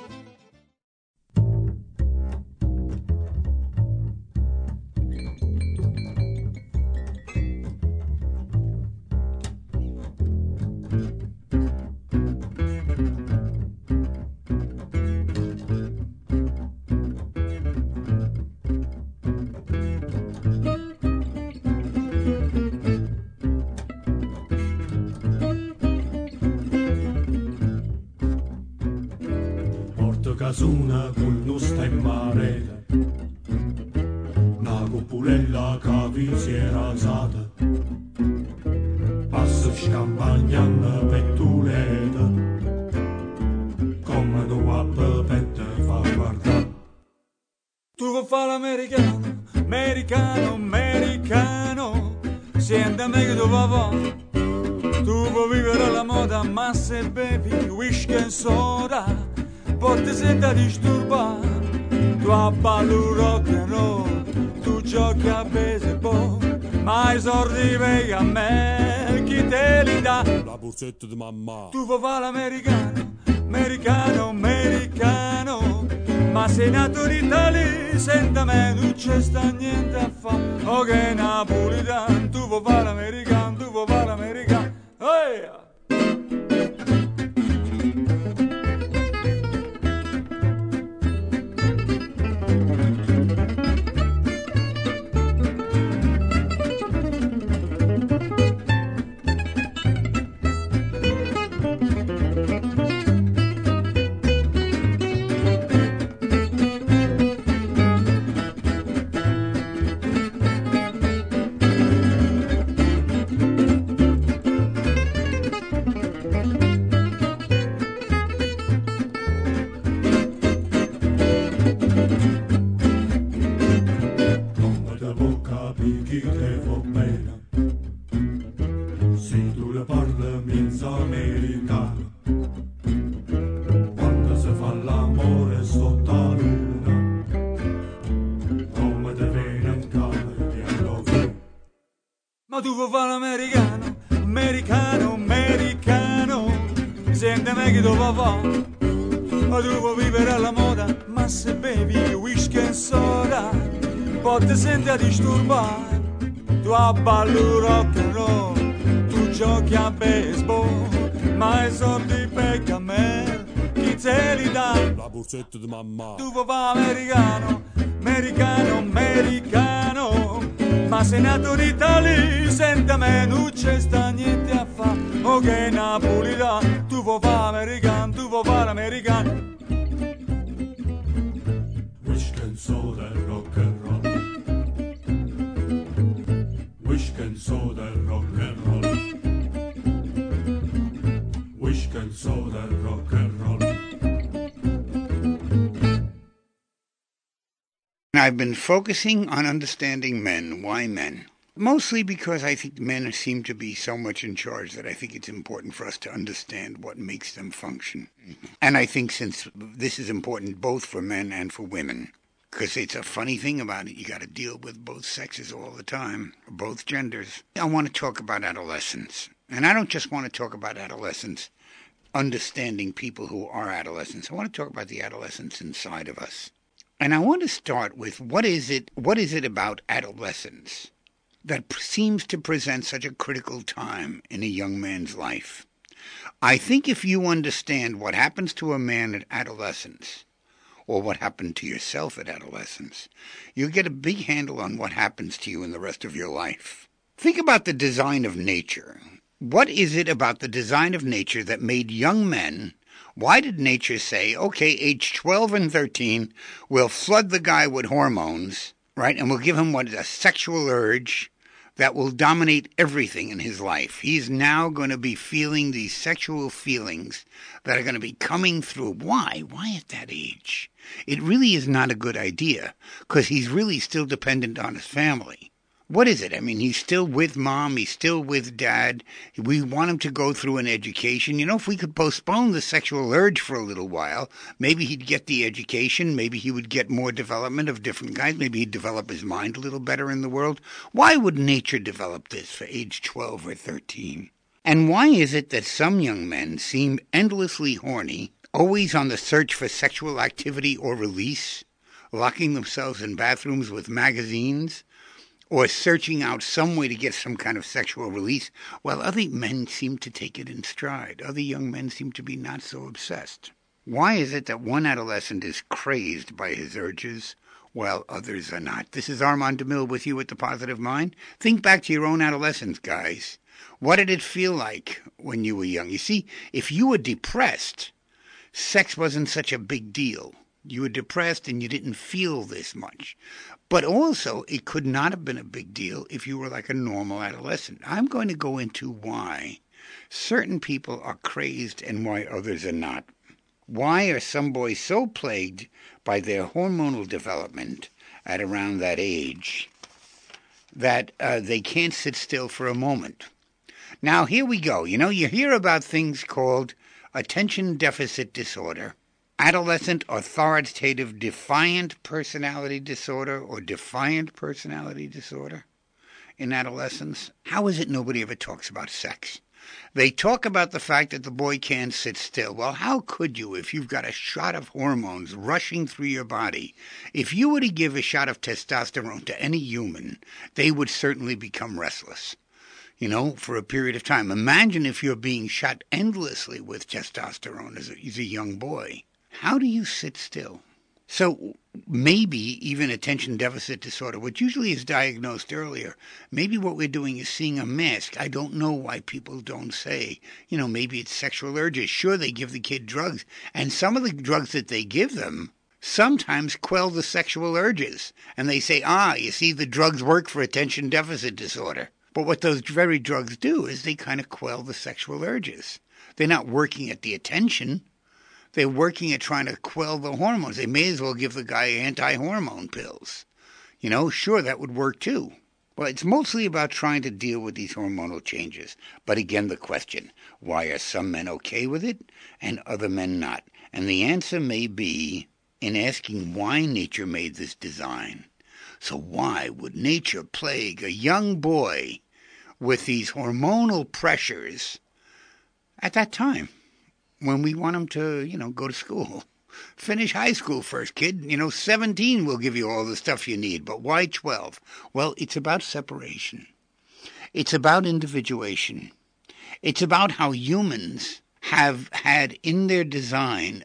Casuna col nostra in mare, una cupulella che vi si era alzata, passa scampagnando pettuleta, come tu a pepette fa guardare. Tu vuoi fare l'americano, americano, americano, senta meglio tuo papà. Tu vuoi vivere alla moda, ma se bevi whisky e soda, poi ti senti disturbare. Tu abballi rock and roll, tu giochi a baseball, ma i soldi pei a me, chi te li dà? La borsetta di mamma. Tu vuoi fare l'americano, americano, americano, ma sei nato in Italia, senta me, non c'è sta niente a fare. Oh che napolitano, tu vuoi fare l'americano, tu vuoi fare l'americano. Hey! Tu vuoi fare l'americano, americano, americano, senti me che tu vuoi fare, ma tu vuoi vivere alla moda, ma se bevi whisky e soda, poi ti senti a disturbare, tu abballi rock and roll, tu giochi a baseball, ma i soldi pecca a me, chi te li dà? La borsetta di mamma. Tu vuoi fare americano, americano, americano, ma sei nato in Italia, senta me, non c'è sta niente a fa. Oh che napolitano, tu vuoi fare americano, tu vuoi fare americano. so del rock and roll. Whisky el so del rock and roll. I've been focusing on understanding men. Why men? Mostly because I think men seem to be so much in charge that I think it's important for us to understand what makes them function. And I think since this is important both for men and for women, because it's a funny thing about it, you got to deal with both sexes all the time, both genders. I want to talk about adolescence. And I don't just want to talk about adolescence, understanding people who are adolescents. I want to talk about the adolescence inside of us. And I want to start with what is it about adolescence that seems to present such a critical time in a young man's life? I think if you understand what happens to a man at adolescence, or what happened to yourself at adolescence, you get a big handle on what happens to you in the rest of your life. Think about the design of nature. What is it about the design of nature that made young men? Why did nature say, okay, age 12 and 13, we'll flood the guy with hormones, right, and we'll give him a sexual urge that will dominate everything in his life. He's now going to be feeling these sexual feelings that are going to be coming through. Why? Why at that age? It really is not a good idea, because he's really still dependent on his family. What is it? I mean, he's still with mom, he's still with dad. We want him to go through an education. You know, if we could postpone the sexual urge for a little while, maybe he'd get the education, maybe he would get more development of different kinds, maybe he'd develop his mind a little better in the world. Why would nature develop this for age 12 or 13? And why is it that some young men seem endlessly horny, always on the search for sexual activity or release, locking themselves in bathrooms with magazines, or searching out some way to get some kind of sexual release, while other men seem to take it in stride? Other young men seem to be not so obsessed. Why is it that one adolescent is crazed by his urges, while others are not? This is Armand DeMille with you at The Positive Mind. Think back to your own adolescence, guys. What did it feel like when you were young? You see, if you were depressed, sex wasn't such a big deal. You were depressed and you didn't feel this much. But also, it could not have been a big deal if you were like a normal adolescent. I'm going to go into why certain people are crazed and why others are not. Why are some boys so plagued by their hormonal development at around that age that they can't sit still for a moment? Now, here we go. You know, you hear about things called attention deficit disorder, adolescent authoritative defiant personality disorder, or defiant personality disorder in adolescence. How is it nobody ever talks about sex? They talk about the fact that the boy can't sit still. Well, how could you if you've got a shot of hormones rushing through your body? If you were to give a shot of testosterone to any human, they would certainly become restless, you know, for a period of time. Imagine if you're being shot endlessly with testosterone as a young boy. How do you sit still? So maybe even attention deficit disorder, which usually is diagnosed earlier, maybe what we're doing is seeing a mask. I don't know why people don't say, you know, maybe it's sexual urges. Sure, they give the kid drugs, and some of the drugs that they give them sometimes quell the sexual urges. And they say, you see, the drugs work for attention deficit disorder. But what those very drugs do is they kind of quell the sexual urges. They're not working at the attention. They're working at trying to quell the hormones. They may as well give the guy anti-hormone pills. You know, sure, that would work too. Well, it's mostly about trying to deal with these hormonal changes. But again, the question, why are some men okay with it and other men not? And the answer may be in asking why nature made this design. So why would nature plague a young boy with these hormonal pressures at that time, when we want him to, you know, go to school? Finish high school first, kid. 17 will give you all the stuff you need, but why 12? Well, it's about separation. It's about individuation. It's about how humans have had in their design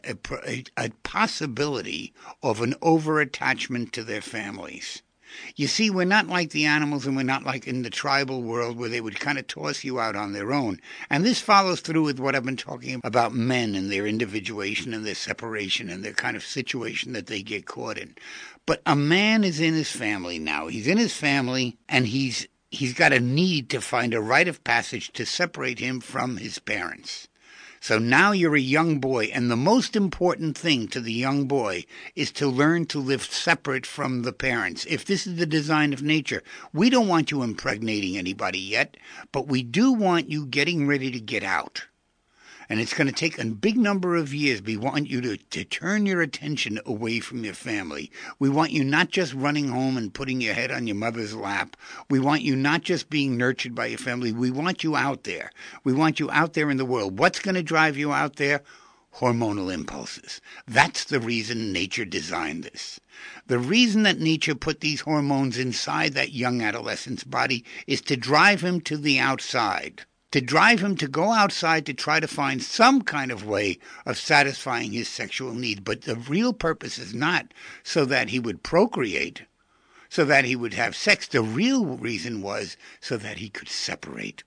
a possibility of an over-attachment to their families. You see, we're not like the animals, and we're not like in the tribal world where they would kind of toss you out on their own. And this follows through with what I've been talking about men and their individuation and their separation and their kind of situation that they get caught in. But a man is in his family now. He's in his family, and he's he's got a need to find a rite of passage to separate him from his parents. So now you're a young boy, and the most important thing to the young boy is to learn to live separate from the parents. If this is the design of nature, we don't want you impregnating anybody yet, but we do want you getting ready to get out. And it's going to take a big number of years. We want you to turn your attention away from your family. We want you not just running home and putting your head on your mother's lap. We want you not just being nurtured by your family. We want you out there. We want you out there in the world. What's going to drive you out there? Hormonal impulses. That's the reason nature designed this. The reason that nature put these hormones inside that young adolescent's body is to drive him to the outside. To drive him to go outside to try to find some kind of way of satisfying his sexual need. But the real purpose is not so that he would procreate, so that he would have sex. The real reason was so that he could separate.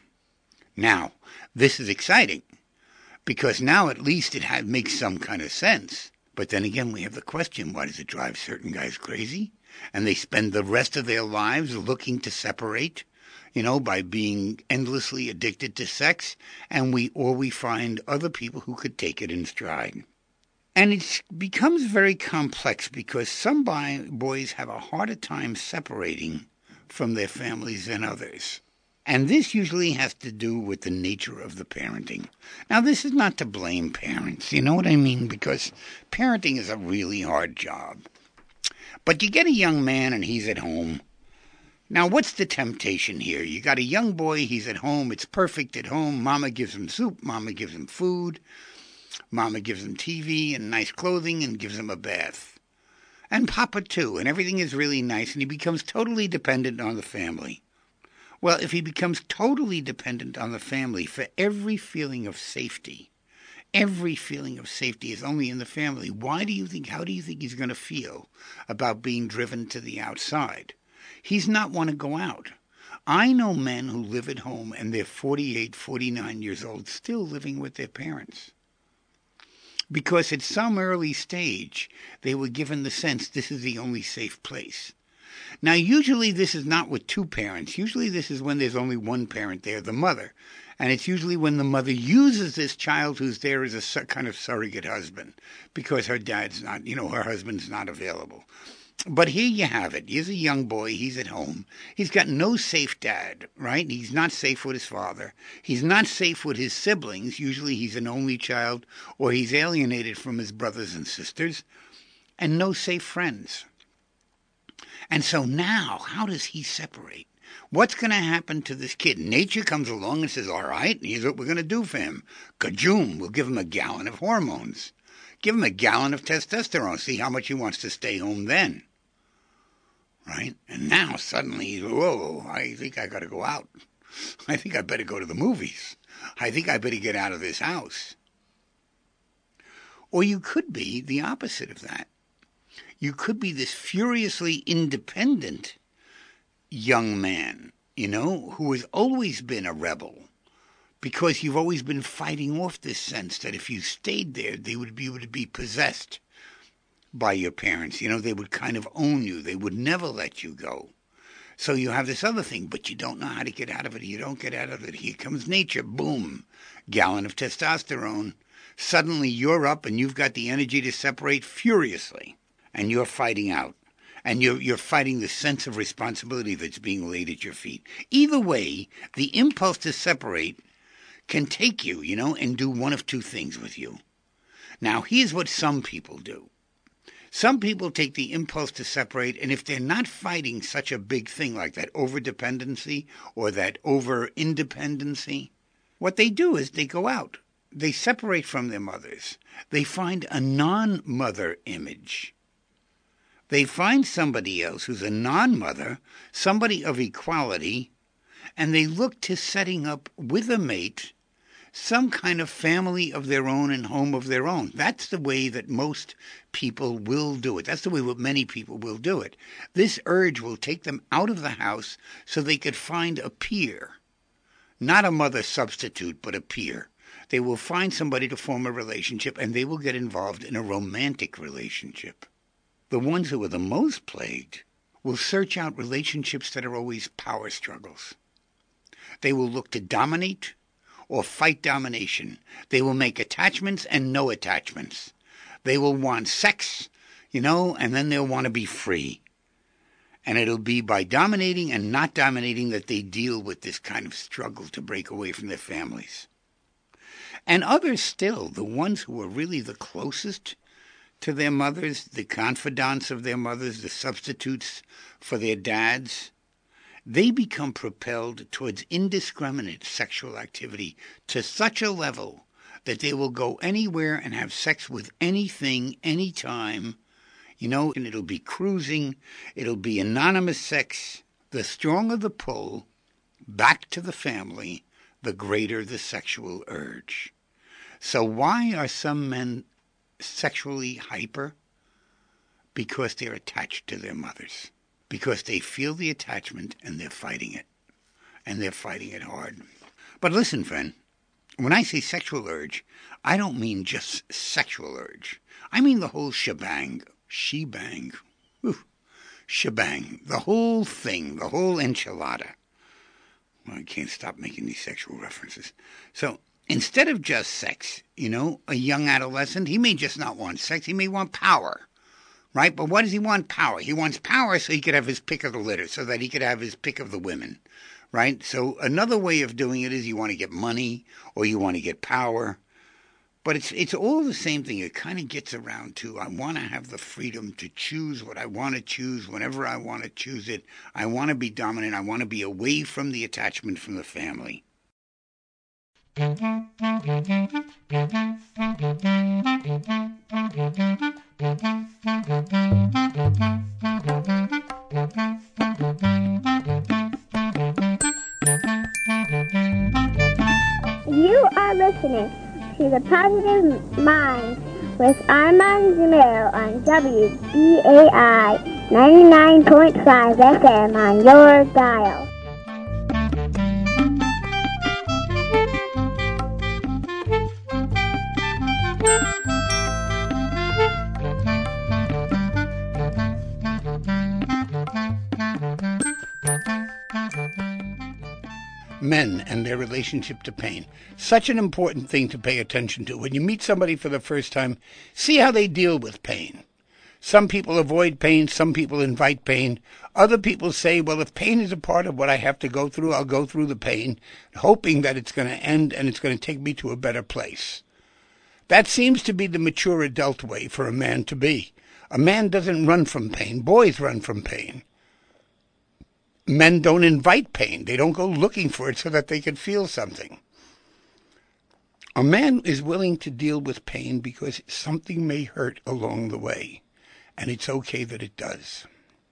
Now, this is exciting, because now at least it makes some kind of sense. But then again, we have the question, why does it drive certain guys crazy? And they spend the rest of their lives looking to separate? By being endlessly addicted to sex, and we find other people who could take it in stride. And it becomes very complex because some boys have a harder time separating from their families than others. And this usually has to do with the nature of the parenting. Now, this is not to blame parents, you know what I mean? Because parenting is a really hard job. But you get a young man and he's at home. Now, what's the temptation here? You got a young boy, he's at home, it's perfect at home. Mama gives him soup, mama gives him food, mama gives him TV and nice clothing and gives him a bath. And Papa too, and everything is really nice, and he becomes totally dependent on the family. Well, if he becomes totally dependent on the family for every feeling of safety is only in the family, how do you think he's going to feel about being driven to the outside? He's not want to go out. I know men who live at home and they're 48, 49 years old, still living with their parents. Because at some early stage, they were given the sense this is the only safe place. Now, usually this is not with two parents. Usually this is when there's only one parent there, the mother. And it's usually when the mother uses this child who's there as a kind of surrogate husband because her husband's not available. But here you have it. Here's a young boy. He's at home. He's got no safe dad, right? He's not safe with his father. He's not safe with his siblings. Usually he's an only child or he's alienated from his brothers and sisters. And no safe friends. And so now, how does he separate? What's going to happen to this kid? Nature comes along and says, all right, here's what we're going to do for him. Kajoom, we'll give him a gallon of hormones. Give him a gallon of testosterone. See how much he wants to stay home then. Right? And now suddenly, whoa, I think I got to go out. I think I better go to the movies. I think I better get out of this house. Or you could be the opposite of that. You could be this furiously independent young man, who has always been a rebel. Because you've always been fighting off this sense that if you stayed there, they would be able to be possessed by your parents. They would kind of own you. They would never let you go. So you have this other thing, but you don't know how to get out of it. You don't get out of it. Here comes nature. Boom. Gallon of testosterone. Suddenly you're up and you've got the energy to separate furiously. And you're fighting out. And you're fighting the sense of responsibility that's being laid at your feet. Either way, the impulse to separate can take you, and do one of two things with you. Now, here's what some people do. Some people take the impulse to separate, and if they're not fighting such a big thing like that over-dependency or that over-independency, what they do is they go out. They separate from their mothers. They find a non-mother image. They find somebody else who's a non-mother, somebody of equality, and they look to setting up with a mate some kind of family of their own and home of their own. That's the way that most people will do it. That's the way that many people will do it. This urge will take them out of the house so they could find a peer. Not a mother substitute, but a peer. They will find somebody to form a relationship, and they will get involved in a romantic relationship. The ones who are the most plagued will search out relationships that are always power struggles. They will look to dominate or fight domination. They will make attachments and no attachments. They will want sex, and then they'll want to be free. And it'll be by dominating and not dominating that they deal with this kind of struggle to break away from their families. And others still, the ones who are really the closest to their mothers, the confidants of their mothers, the substitutes for their dads, they become propelled towards indiscriminate sexual activity to such a level that they will go anywhere and have sex with anything, anytime, and it'll be cruising, it'll be anonymous sex. The stronger the pull back to the family, the greater the sexual urge. So why are some men sexually hyper? Because they're attached to their mothers. Because they feel the attachment and they're fighting it. And they're fighting it hard. But listen, friend, when I say sexual urge, I don't mean just sexual urge. I mean the whole shebang. Shebang. The whole thing, the whole enchilada. Well, I can't stop making these sexual references. So instead of just sex, a young adolescent, he may just not want sex. He may want power. Right? But what does he want? Power. He wants power so he could have his pick of the litter, so that he could have his pick of the women. Right? So another way of doing it is you want to get money or you want to get power. But it's all the same thing. It kind of gets around to I want to have the freedom to choose what I want to choose whenever I want to choose it. I want to be dominant. I want to be away from the attachment from the family. You are listening to The Positive Mind with Armand Jamil on WBAI 99.5 FM on your dial. Men and their relationship to pain. Such an important thing to pay attention to. When you meet somebody for the first time, see how they deal with pain. Some people avoid pain, some people invite pain. Other people say, well, if pain is a part of what I have to go through, I'll go through the pain, hoping that it's going to end and it's going to take me to a better place. That seems to be the mature adult way for a man to be. A man doesn't run from pain. Boys run from pain. Men don't invite pain. They don't go looking for it so that they can feel something. A man is willing to deal with pain because something may hurt along the way, and it's okay that it does.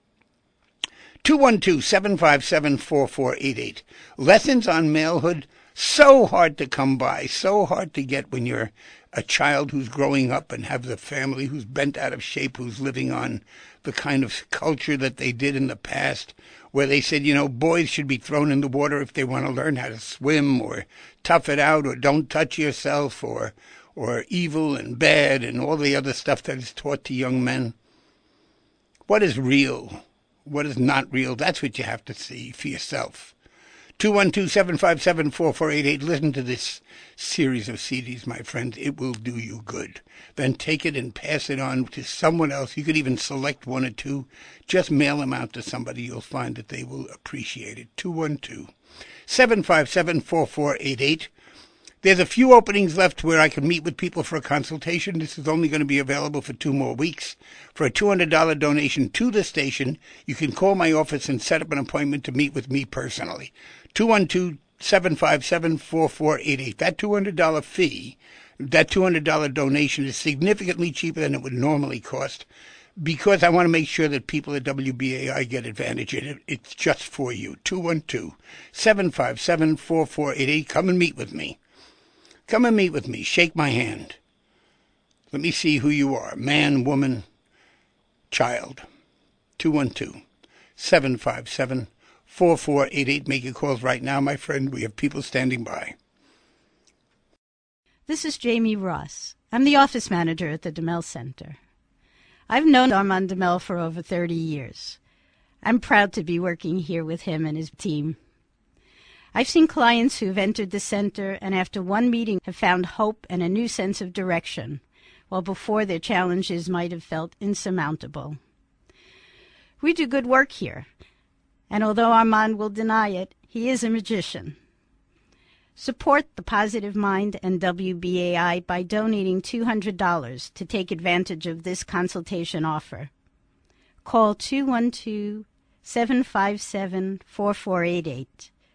212-757-4488. Lessons on malehood, so hard to come by, so hard to get when you're a child who's growing up and have the family who's bent out of shape, who's living on the kind of culture that they did in the past, where they said, boys should be thrown in the water if they want to learn how to swim or tough it out or don't touch yourself or evil and bad and all the other stuff that is taught to young men. What is real? What is not real? That's what you have to see for yourself. 212-757-4488. Listen to this series of CDs, my friends. It will do you good. Then take it and pass it on to someone else. You could even select one or two. Just mail them out to somebody. You'll find that they will appreciate it. 212-757-4488. There's a few openings left where I can meet with people for a consultation. This is only going to be available for 2 more weeks. For a $200 donation to the station, you can call my office and set up an appointment to meet with me personally. 212-757-4488. That $200 fee, that $200 donation is significantly cheaper than it would normally cost because I want to make sure that people at WBAI get advantage in it. It's just for you. 212-757-4488. Come and meet with me. Come and meet with me. Shake my hand. Let me see who you are. Man, woman, child. 212-757-4488. Make your calls right now, my friend. We have people standing by. This is Jamie Ross. I'm the office manager at the DeMel Center. I've known Armand DeMel for over 30 years. I'm proud to be working here with him and his team. I've seen clients who have entered the center and after one meeting have found hope and a new sense of direction, while before their challenges might have felt insurmountable. We do good work here, and although Armand will deny it, he is a magician. Support the Positive Mind and WBAI by donating $200 to take advantage of this consultation offer. Call 212-757-4488,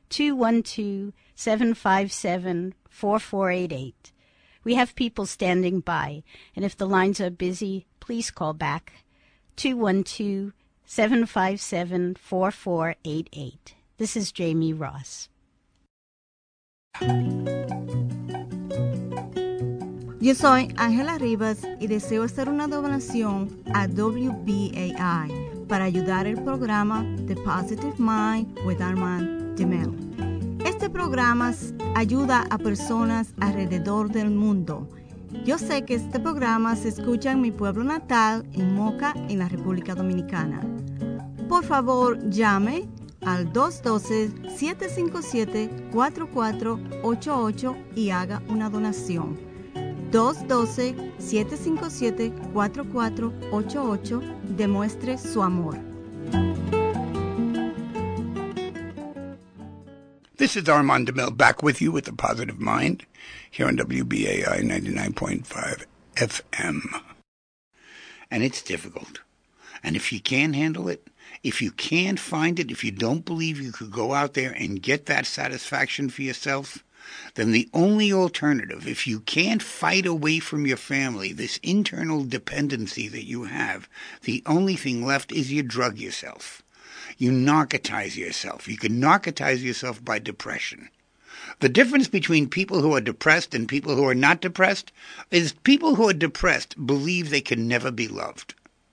212-757-4488. We have people standing by, and if the lines are busy, please call back, 212-757-4488. This is Jamie Ross. Yo soy Ángela Rivas y deseo hacer una donación a WBAI para ayudar el programa The Positive Mind with Armand DeMille. Este programa ayuda a personas alrededor del mundo. Yo sé que este programa se escucha en mi pueblo natal, en Moca, en la República Dominicana. Por favor, llame al 212-757-4488 y haga una donación. 212-757-4488. Demuestre su amor. This is Armand DeMille back with you with The Positive Mind here on WBAI 99.5 FM. And it's difficult. And if you can't handle it, if you can't find it, if you don't believe you could go out there and get that satisfaction for yourself, then the only alternative, if you can't fight away from your family, this internal dependency that you have, the only thing left is you drug yourself. You narcotize yourself. You can narcotize yourself by depression. The difference between people who are depressed and people who are not depressed is people who are depressed believe they can never be loved.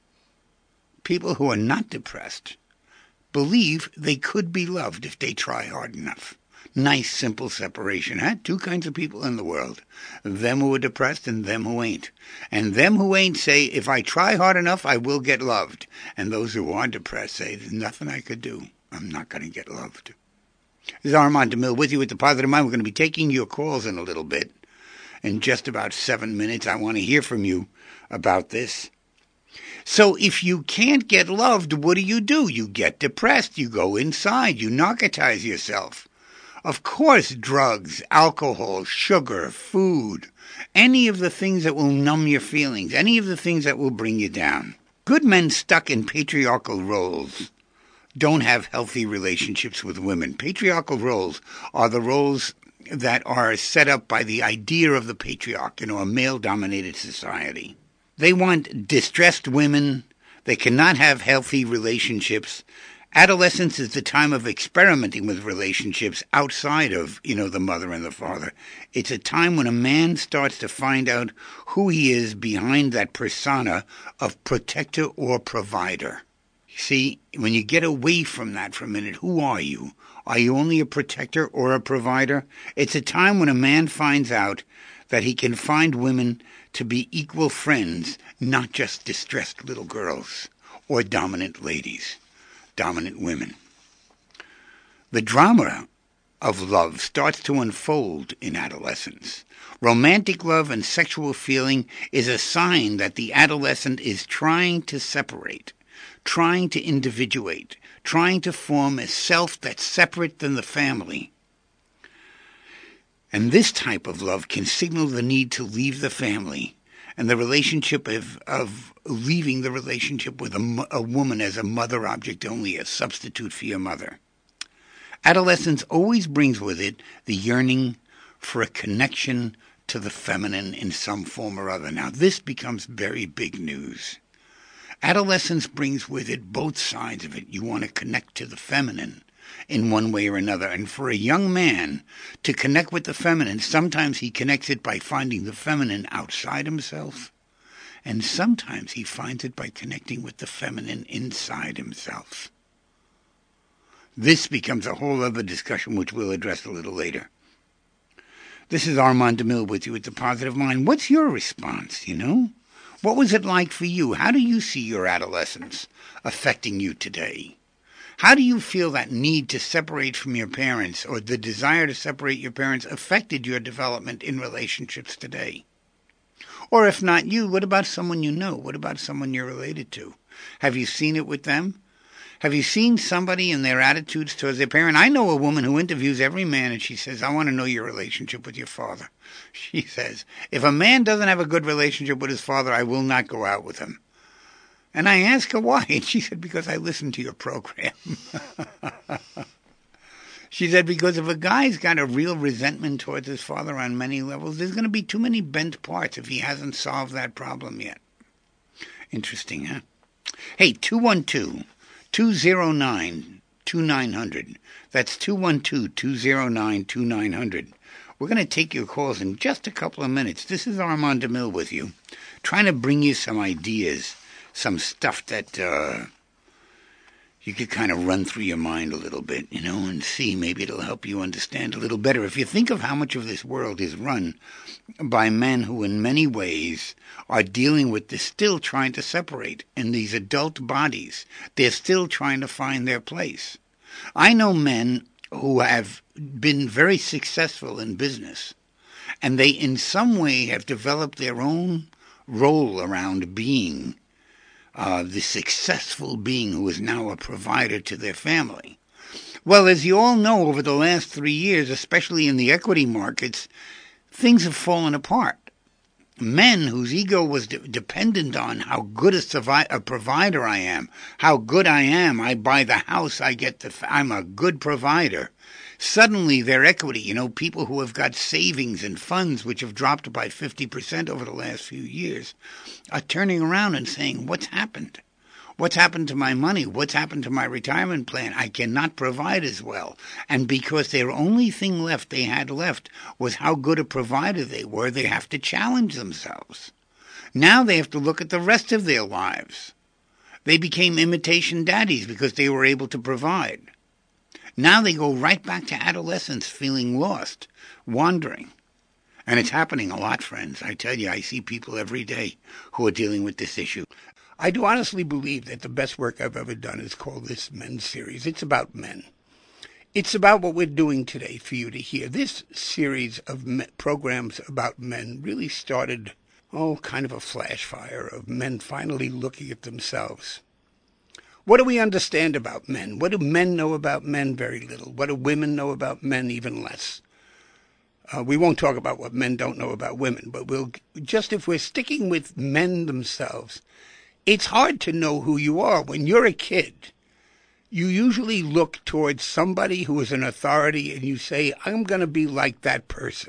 People who are not depressed believe they could be loved if they try hard enough. Nice, simple separation, huh? Two kinds of people in the world. Them who are depressed and them who ain't. And them who ain't say, if I try hard enough, I will get loved. And those who are depressed say, there's nothing I could do. I'm not going to get loved. This is Armand DeMille with you with The Positive Mind. We're going to be taking your calls in a little bit. In just about 7 minutes, I want to hear from you about this. So if you can't get loved, what do? You get depressed. You go inside. You narcotize yourself. Of course, drugs, alcohol, sugar, food, any of the things that will numb your feelings, any of the things that will bring you down. Good men stuck in patriarchal roles don't have healthy relationships with women. Patriarchal roles are the roles that are set up by the idea of the patriarch, a male-dominated society. They want distressed women. They cannot have healthy relationships. Adolescence is the time of experimenting with relationships outside of, the mother and the father. It's a time when a man starts to find out who he is behind that persona of protector or provider. See, when you get away from that for a minute, who are you? Are you only a protector or a provider? It's a time when a man finds out that he can find women to be equal friends, not just distressed little girls or dominant ladies. Dominant women. The drama of love starts to unfold in adolescence. Romantic love and sexual feeling is a sign that the adolescent is trying to separate, trying to individuate, trying to form a self that's separate than the family. And this type of love can signal the need to leave the family and the relationship of leaving the relationship with a woman as a mother object only, a substitute for your mother. Adolescence always brings with it the yearning for a connection to the feminine in some form or other. Now, this becomes very big news. Adolescence brings with it both sides of it. You want to connect to the feminine in one way or another. And for a young man to connect with the feminine, sometimes he connects it by finding the feminine outside himself, and sometimes he finds it by connecting with the feminine inside himself. This becomes a whole other discussion which we'll address a little later. This is Armand DeMille with you at The Positive Mind. What's your response, What was it like for you? How do you see your adolescence affecting you today? How do you feel that need to separate from your parents, or the desire to separate your parents, affected your development in relationships today? Or if not you, what about someone you know? What about someone you're related to? Have you seen it with them? Have you seen somebody in their attitudes towards their parent? I know a woman who interviews every man, and she says, I want to know your relationship with your father. She says, if a man doesn't have a good relationship with his father, I will not go out with him. And I asked her why, and she said, because I listened to your program. She said, because if a guy's got a real resentment towards his father on many levels, there's going to be too many bent parts if he hasn't solved that problem yet. Interesting, huh? Hey, 212-209-2900. That's 212-209-2900. We're going to take your calls in just a couple of minutes. This is Armand DeMille with you, trying to bring you some ideas, some stuff that you could kind of run through your mind a little bit, and see. Maybe it'll help you understand a little better. If you think of how much of this world is run by men who in many ways are dealing with this, still trying to separate in these adult bodies. They're still trying to find their place. I know men who have been very successful in business, and they in some way have developed their own role around being the successful being who is now a provider to their family. Well, as you all know, over the last 3 years, especially in the equity markets, things have fallen apart. Men whose ego was dependent on how good a provider I am, how good I am, I buy the house, I'm a good provider. Suddenly their equity, people who have got savings and funds which have dropped by 50% over the last few years, are turning around and saying, what's happened? What's happened to my money? What's happened to my retirement plan? I cannot provide as well. And because their only thing they had left was how good a provider they were, they have to challenge themselves. Now they have to look at the rest of their lives. They became imitation daddies because they were able to provide. Now they go right back to adolescence, feeling lost, wandering. And it's happening a lot, friends. I tell you, I see people every day who are dealing with this issue. I do honestly believe that the best work I've ever done is called this Men's Series. It's about men. It's about what we're doing today for you to hear. This series of programs about men really started, kind of a flash fire of men finally looking at themselves. What do we understand about men? What do men know about men? Very little. What do women know about men? Even less. We won't talk about what men don't know about women, but if we're sticking with men themselves, it's hard to know who you are. When you're a kid, you usually look towards somebody who is an authority and you say, I'm going to be like that person.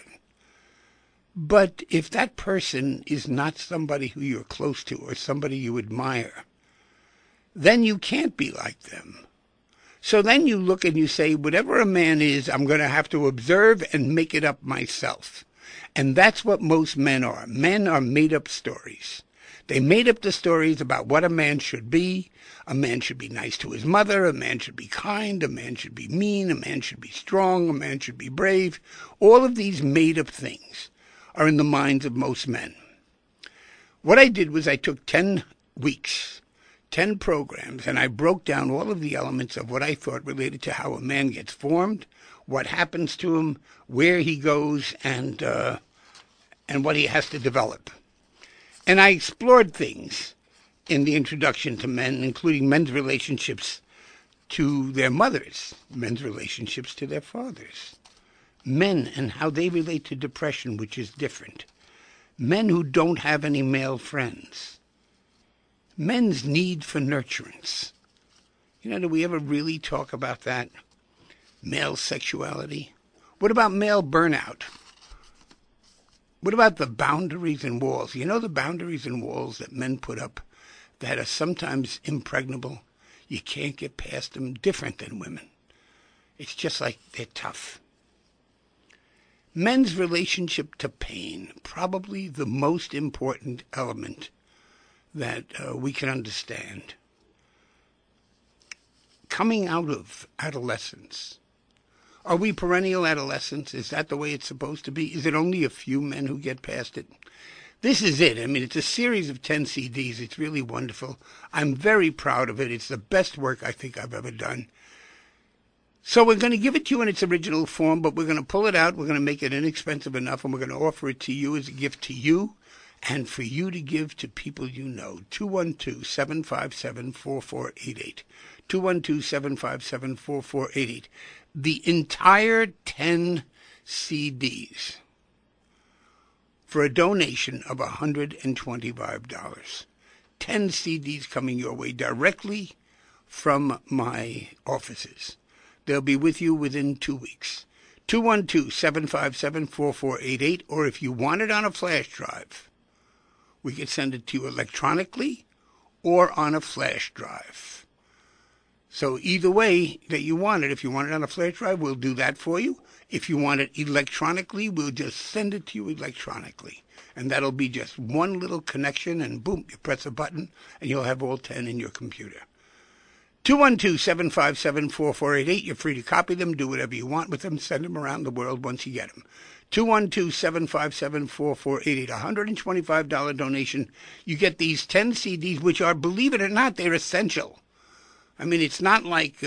But if that person is not somebody who you're close to or somebody you admire, then you can't be like them. So then you look and you say, whatever a man is, I'm going to have to observe and make it up myself. And that's what most men are. Men are made-up stories. They made up the stories about what a man should be. A man should be nice to his mother. A man should be kind. A man should be mean. A man should be strong. A man should be brave. All of these made-up things are in the minds of most men. What I did was I took 10 weeks, 10 programs, and I broke down all of the elements of what I thought related to how a man gets formed, what happens to him, where he goes, and what he has to develop. And I explored things in the introduction to men, including men's relationships to their mothers, men's relationships to their fathers, men and how they relate to depression, which is different, men who don't have any male friends, men's need for nurturance. Do we ever really talk about that? Male sexuality? What about male burnout? What about the boundaries and walls? The boundaries and walls that men put up that are sometimes impregnable? You can't get past them, different than women. It's just like they're tough. Men's relationship to pain, probably the most important element that we can understand. Coming out of adolescence. Are we perennial adolescents? Is that the way it's supposed to be? Is it only a few men who get past it? This is it. I mean, it's a series of 10 CDs. It's really wonderful. I'm very proud of it. It's the best work I think I've ever done. So we're going to give it to you in its original form, but we're going to pull it out. We're going to make it inexpensive enough, and we're going to offer it to you as a gift to you and for you to give to people you know. 212-757-4488. 212-757-4488. The entire 10 CDs for a donation of $125. 10 CDs coming your way directly from my offices. They'll be with you within 2 weeks. 212-757-4488, or if you want it on a flash drive, we can send it to you electronically or on a flash drive. So either way that you want it, if you want it on a flash drive, we'll do that for you. If you want it electronically, we'll just send it to you electronically. And that'll be just one little connection, and boom, you press a button, and you'll have all 10 in your computer. 212-757-4488. You're free to copy them, do whatever you want with them, send them around the world once you get them. 212-757-4488, $125 donation. You get these 10 CDs, which are, believe it or not, they're essential. I mean, it's not like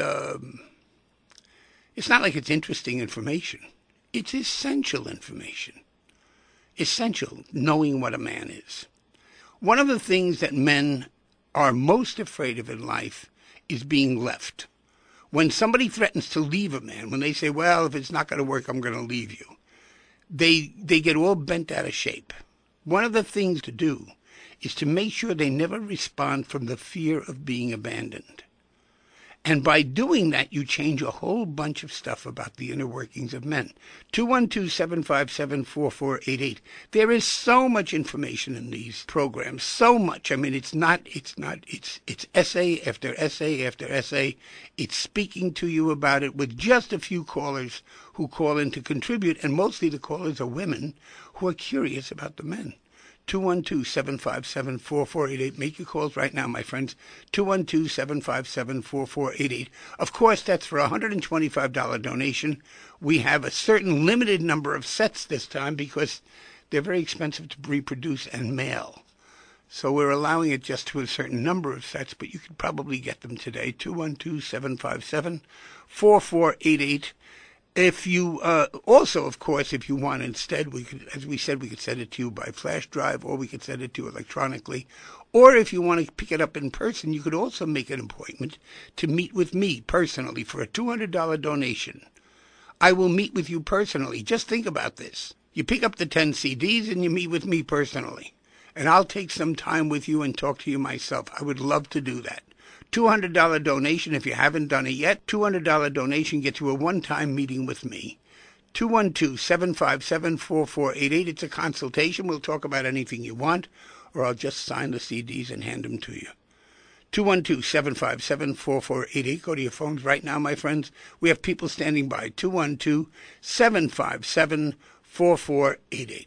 it's interesting information. It's essential information. Essential, knowing what a man is. One of the things that men are most afraid of in life is being left. When somebody threatens to leave a man, when they say, well, if it's not going to work, I'm going to leave you, they get all bent out of shape. One of the things to do is to make sure they never respond from the fear of being abandoned. And by doing that, you change a whole bunch of stuff about the inner workings of men. 212-757-4488. There is so much information in these programs, so much. I mean, it's essay after essay after essay. It's speaking to you about it with just a few callers who call in to contribute, and mostly the callers are women who are curious about the men. 212-757-4488. Make your calls right now, my friends. 212-757-4488. Of course, that's for a $125 donation. We have a certain limited number of sets this time because they're very expensive to reproduce and mail. So we're allowing it just to a certain number of sets, but you could probably get them today. 212-757-4488. If you also, of course, if you want instead, we could, as we said, we could send it to you by flash drive, or we could send it to you electronically. Or if you want to pick it up in person, you could also make an appointment to meet with me personally for a $200 donation. I will meet with you personally. Just think about this. You pick up the 10 CDs and you meet with me personally. And I'll take some time with you and talk to you myself. I would love to do that. $200 donation if you haven't done it yet. $200 donation gets you a one-time meeting with me. 212-757-4488. It's a consultation. We'll talk about anything you want, or I'll just sign the CDs and hand them to you. 212-757-4488. Go to your phones right now, my friends. We have people standing by. 212-757-4488.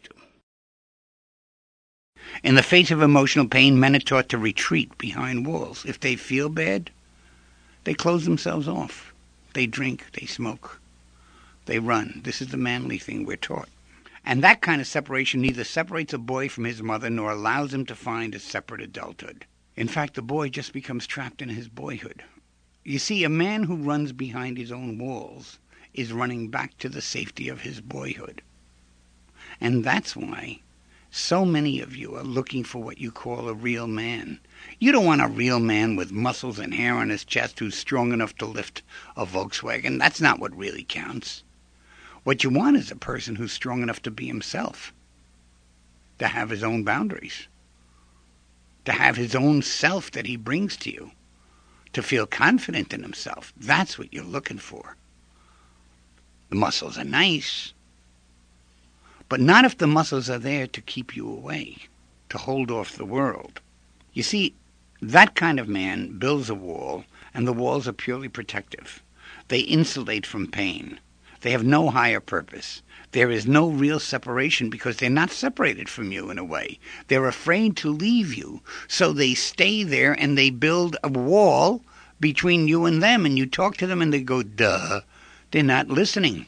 In the face of emotional pain, men are taught to retreat behind walls. If they feel bad, they close themselves off. They drink, they smoke, they run. This is the manly thing we're taught. And that kind of separation neither separates a boy from his mother nor allows him to find a separate adulthood. In fact, the boy just becomes trapped in his boyhood. You see, a man who runs behind his own walls is running back to the safety of his boyhood. And that's why so many of you are looking for what you call a real man. You don't want a real man with muscles and hair on his chest who's strong enough to lift a Volkswagen. That's not what really counts. What you want is a person who's strong enough to be himself, to have his own boundaries, to have his own self that he brings to you, to feel confident in himself. That's what you're looking for. The muscles are nice, but not if the muscles are there to keep you away, to hold off the world. You see, that kind of man builds a wall, and the walls are purely protective. They insulate from pain. They have no higher purpose. There is no real separation because they're not separated from you in a way. They're afraid to leave you, so they stay there and they build a wall between you and them, and you talk to them and they go, duh. They're not listening.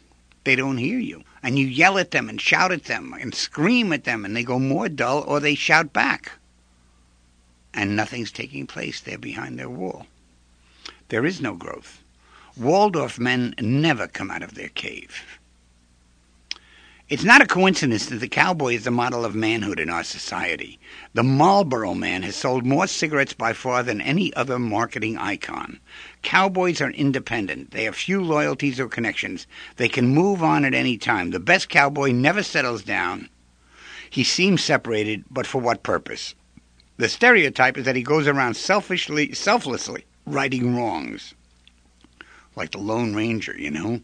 They don't hear you. And you yell at them and shout at them and scream at them, and they go more dull or they shout back. And nothing's taking place there behind their wall. There is no growth. Waldorf men never come out of their cave. It's not a coincidence that the cowboy is the model of manhood in our society. The Marlboro Man has sold more cigarettes by far than any other marketing icon. Cowboys are independent. They have few loyalties or connections. They can move on at any time. The best cowboy never settles down. He seems separated, but for what purpose? The stereotype is that he goes around selflessly righting wrongs. Like the Lone Ranger, you know?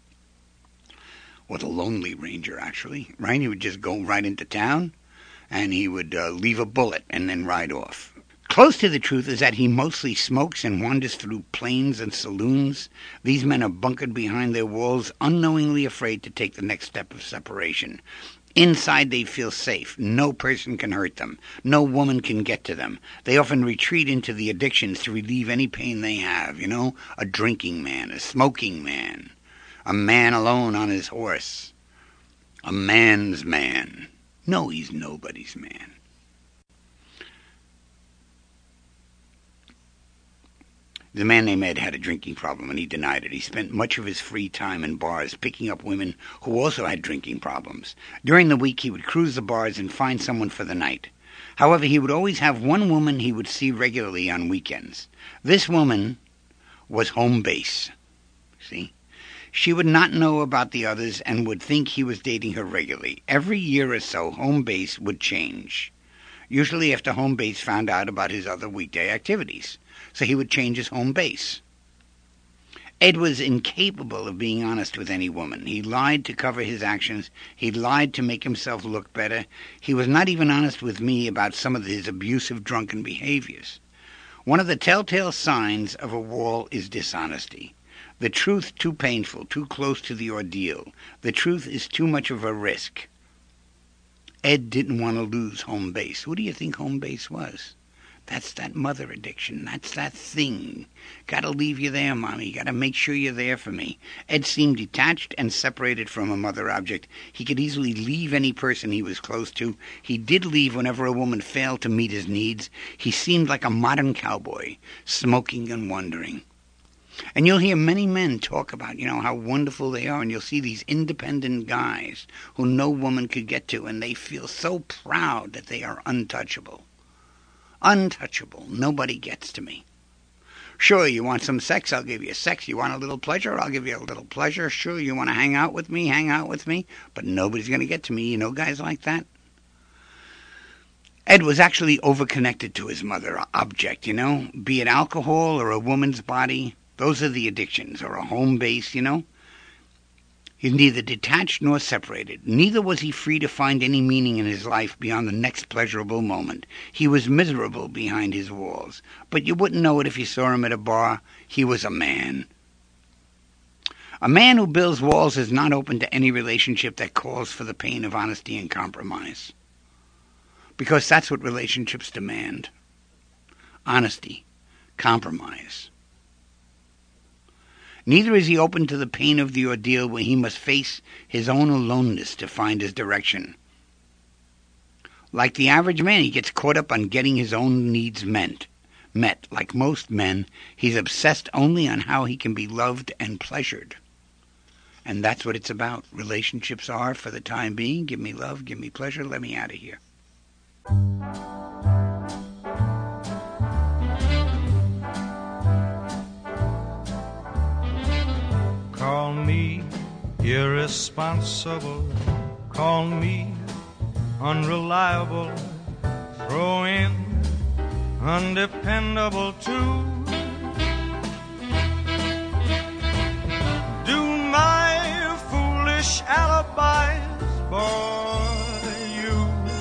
Or the Lonely Ranger, actually, right? He would just go right into town, and he would leave a bullet and then ride off. Close to the truth is that he mostly smokes and wanders through plains and saloons. These men are bunkered behind their walls, unknowingly afraid to take the next step of separation. Inside they feel safe. No person can hurt them. No woman can get to them. They often retreat into the addictions to relieve any pain they have, you know? A drinking man, a smoking man. A man alone on his horse. A man's man. No, he's nobody's man. The man named Ed had a drinking problem, and he denied it. He spent much of his free time in bars picking up women who also had drinking problems. During the week, he would cruise the bars and find someone for the night. However, he would always have one woman he would see regularly on weekends. This woman was home base. See? She would not know about the others and would think he was dating her regularly. Every year or so, home base would change, usually after home base found out about his other weekday activities. So he would change his home base. Ed was incapable of being honest with any woman. He lied to cover his actions. He lied to make himself look better. He was not even honest with me about some of his abusive, drunken behaviors. One of the telltale signs of a wall is dishonesty. The truth too painful, too close to the ordeal. The truth is too much of a risk. Ed didn't want to lose home base. Who do you think home base was? That's that mother addiction. That's that thing. Gotta leave you there, Mommy. Gotta make sure you're there for me. Ed seemed detached and separated from a mother object. He could easily leave any person he was close to. He did leave whenever a woman failed to meet his needs. He seemed like a modern cowboy, smoking and wandering. And you'll hear many men talk about, how wonderful they are, and you'll see these independent guys who no woman could get to, and they feel so proud that they are untouchable. Untouchable. Nobody gets to me. Sure, you want some sex? I'll give you sex. You want a little pleasure? I'll give you a little pleasure. Sure, you want to hang out with me? Hang out with me. But nobody's going to get to me. You know guys like that? Ed was actually overconnected to his mother object, be it alcohol or a woman's body. Those are the addictions, or a home base, He's neither detached nor separated. Neither was he free to find any meaning in his life beyond the next pleasurable moment. He was miserable behind his walls. But you wouldn't know it if you saw him at a bar. He was a man. A man who builds walls is not open to any relationship that calls for the pain of honesty and compromise. Because that's what relationships demand. Honesty. Compromise. Neither is he open to the pain of the ordeal where he must face his own aloneness to find his direction. Like the average man, he gets caught up on getting his own needs met. Like most men, he's obsessed only on how he can be loved and pleasured. And that's what it's about. Relationships are, for the time being, give me love, give me pleasure, let me out of here. Call me irresponsible, call me unreliable, throw in undependable too. Do my foolish alibis bore you?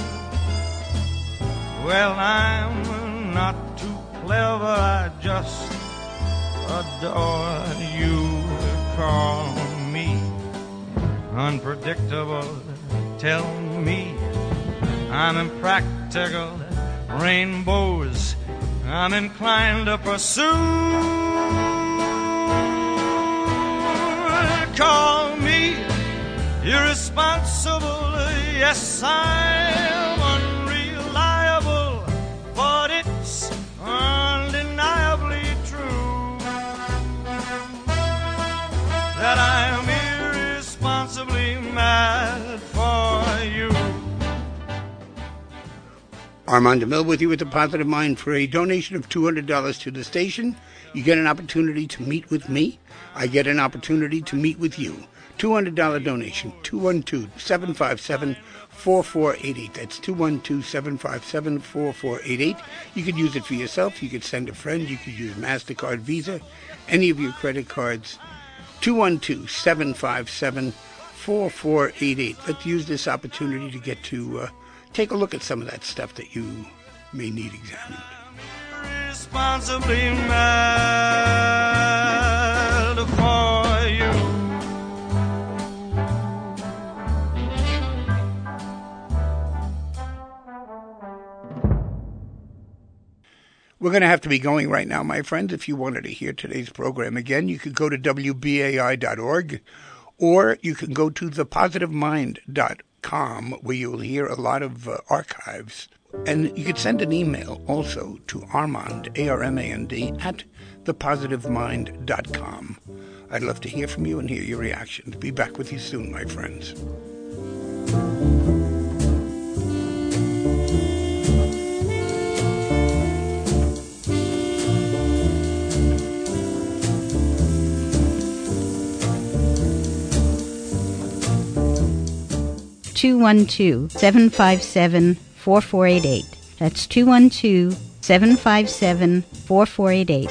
Well, I'm not too clever, I just adore you. Call me unpredictable, tell me I'm impractical, rainbows I'm inclined to pursue. Call me irresponsible, yes, I'm unreliable, but it's undeniably true that I'm irresponsibly mad for you. Armand DeMille with you with the Positive Mind. For a donation of $200 to the station, you get an opportunity to meet with me. I get an opportunity to meet with you. $200 donation, 212-757-4488. That's 212-757-4488. You could use it for yourself. You could send a friend. You could use MasterCard, Visa, any of your credit cards. 212-757-4488. Let's use this opportunity to get to take a look at some of that stuff that you may need examined. Responsibly mad for you. We're going to have to be going right now, my friends. If you wanted to hear today's program again, you could go to WBAI.org, or you can go to thepositivemind.com, where you'll hear a lot of archives. And you could send an email also to Armand, A-R-M-A-N-D, at thepositivemind.com. I'd love to hear from you and hear your reactions. Be back with you soon, my friends. 212-757-4488. That's 212-757-4488.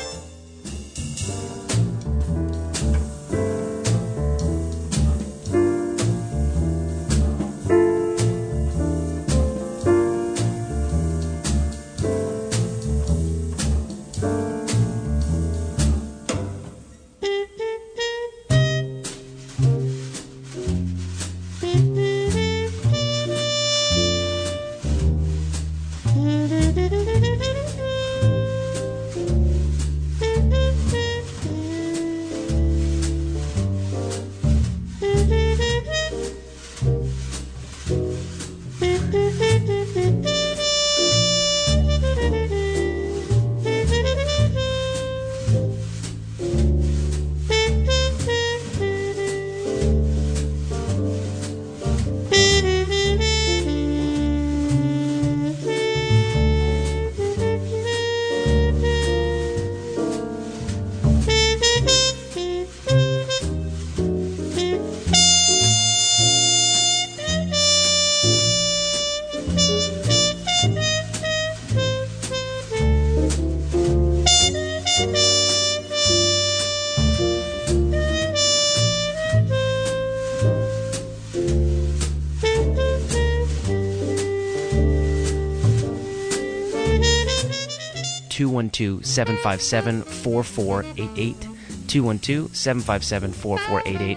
(212-757-4488). 212-757-4488.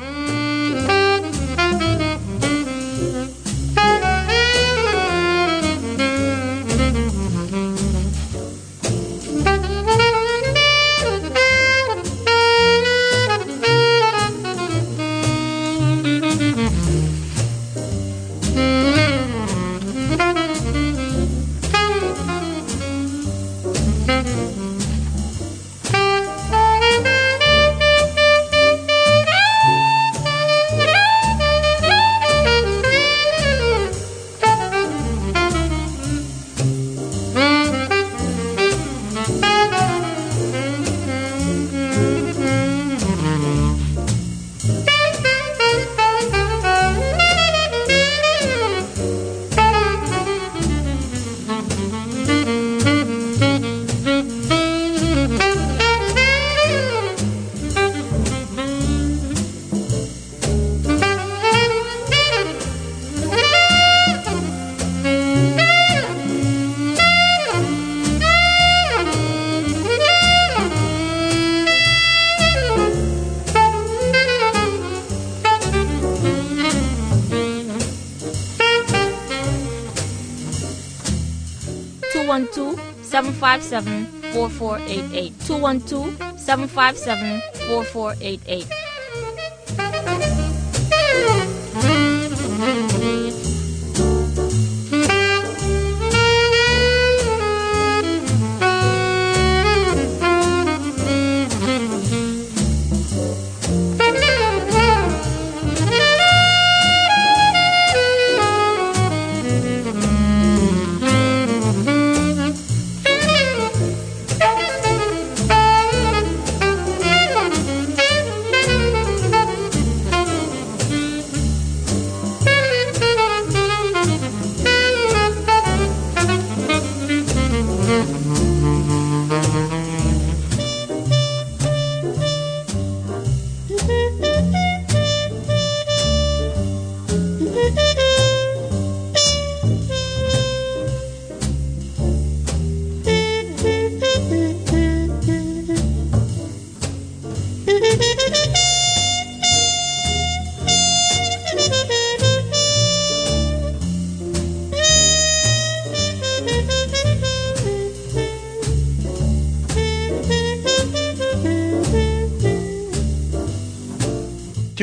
(212-757-4488). 212-757-4488.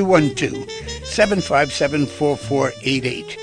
212-757-4488.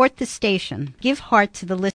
Support the station. Give heart to the listeners.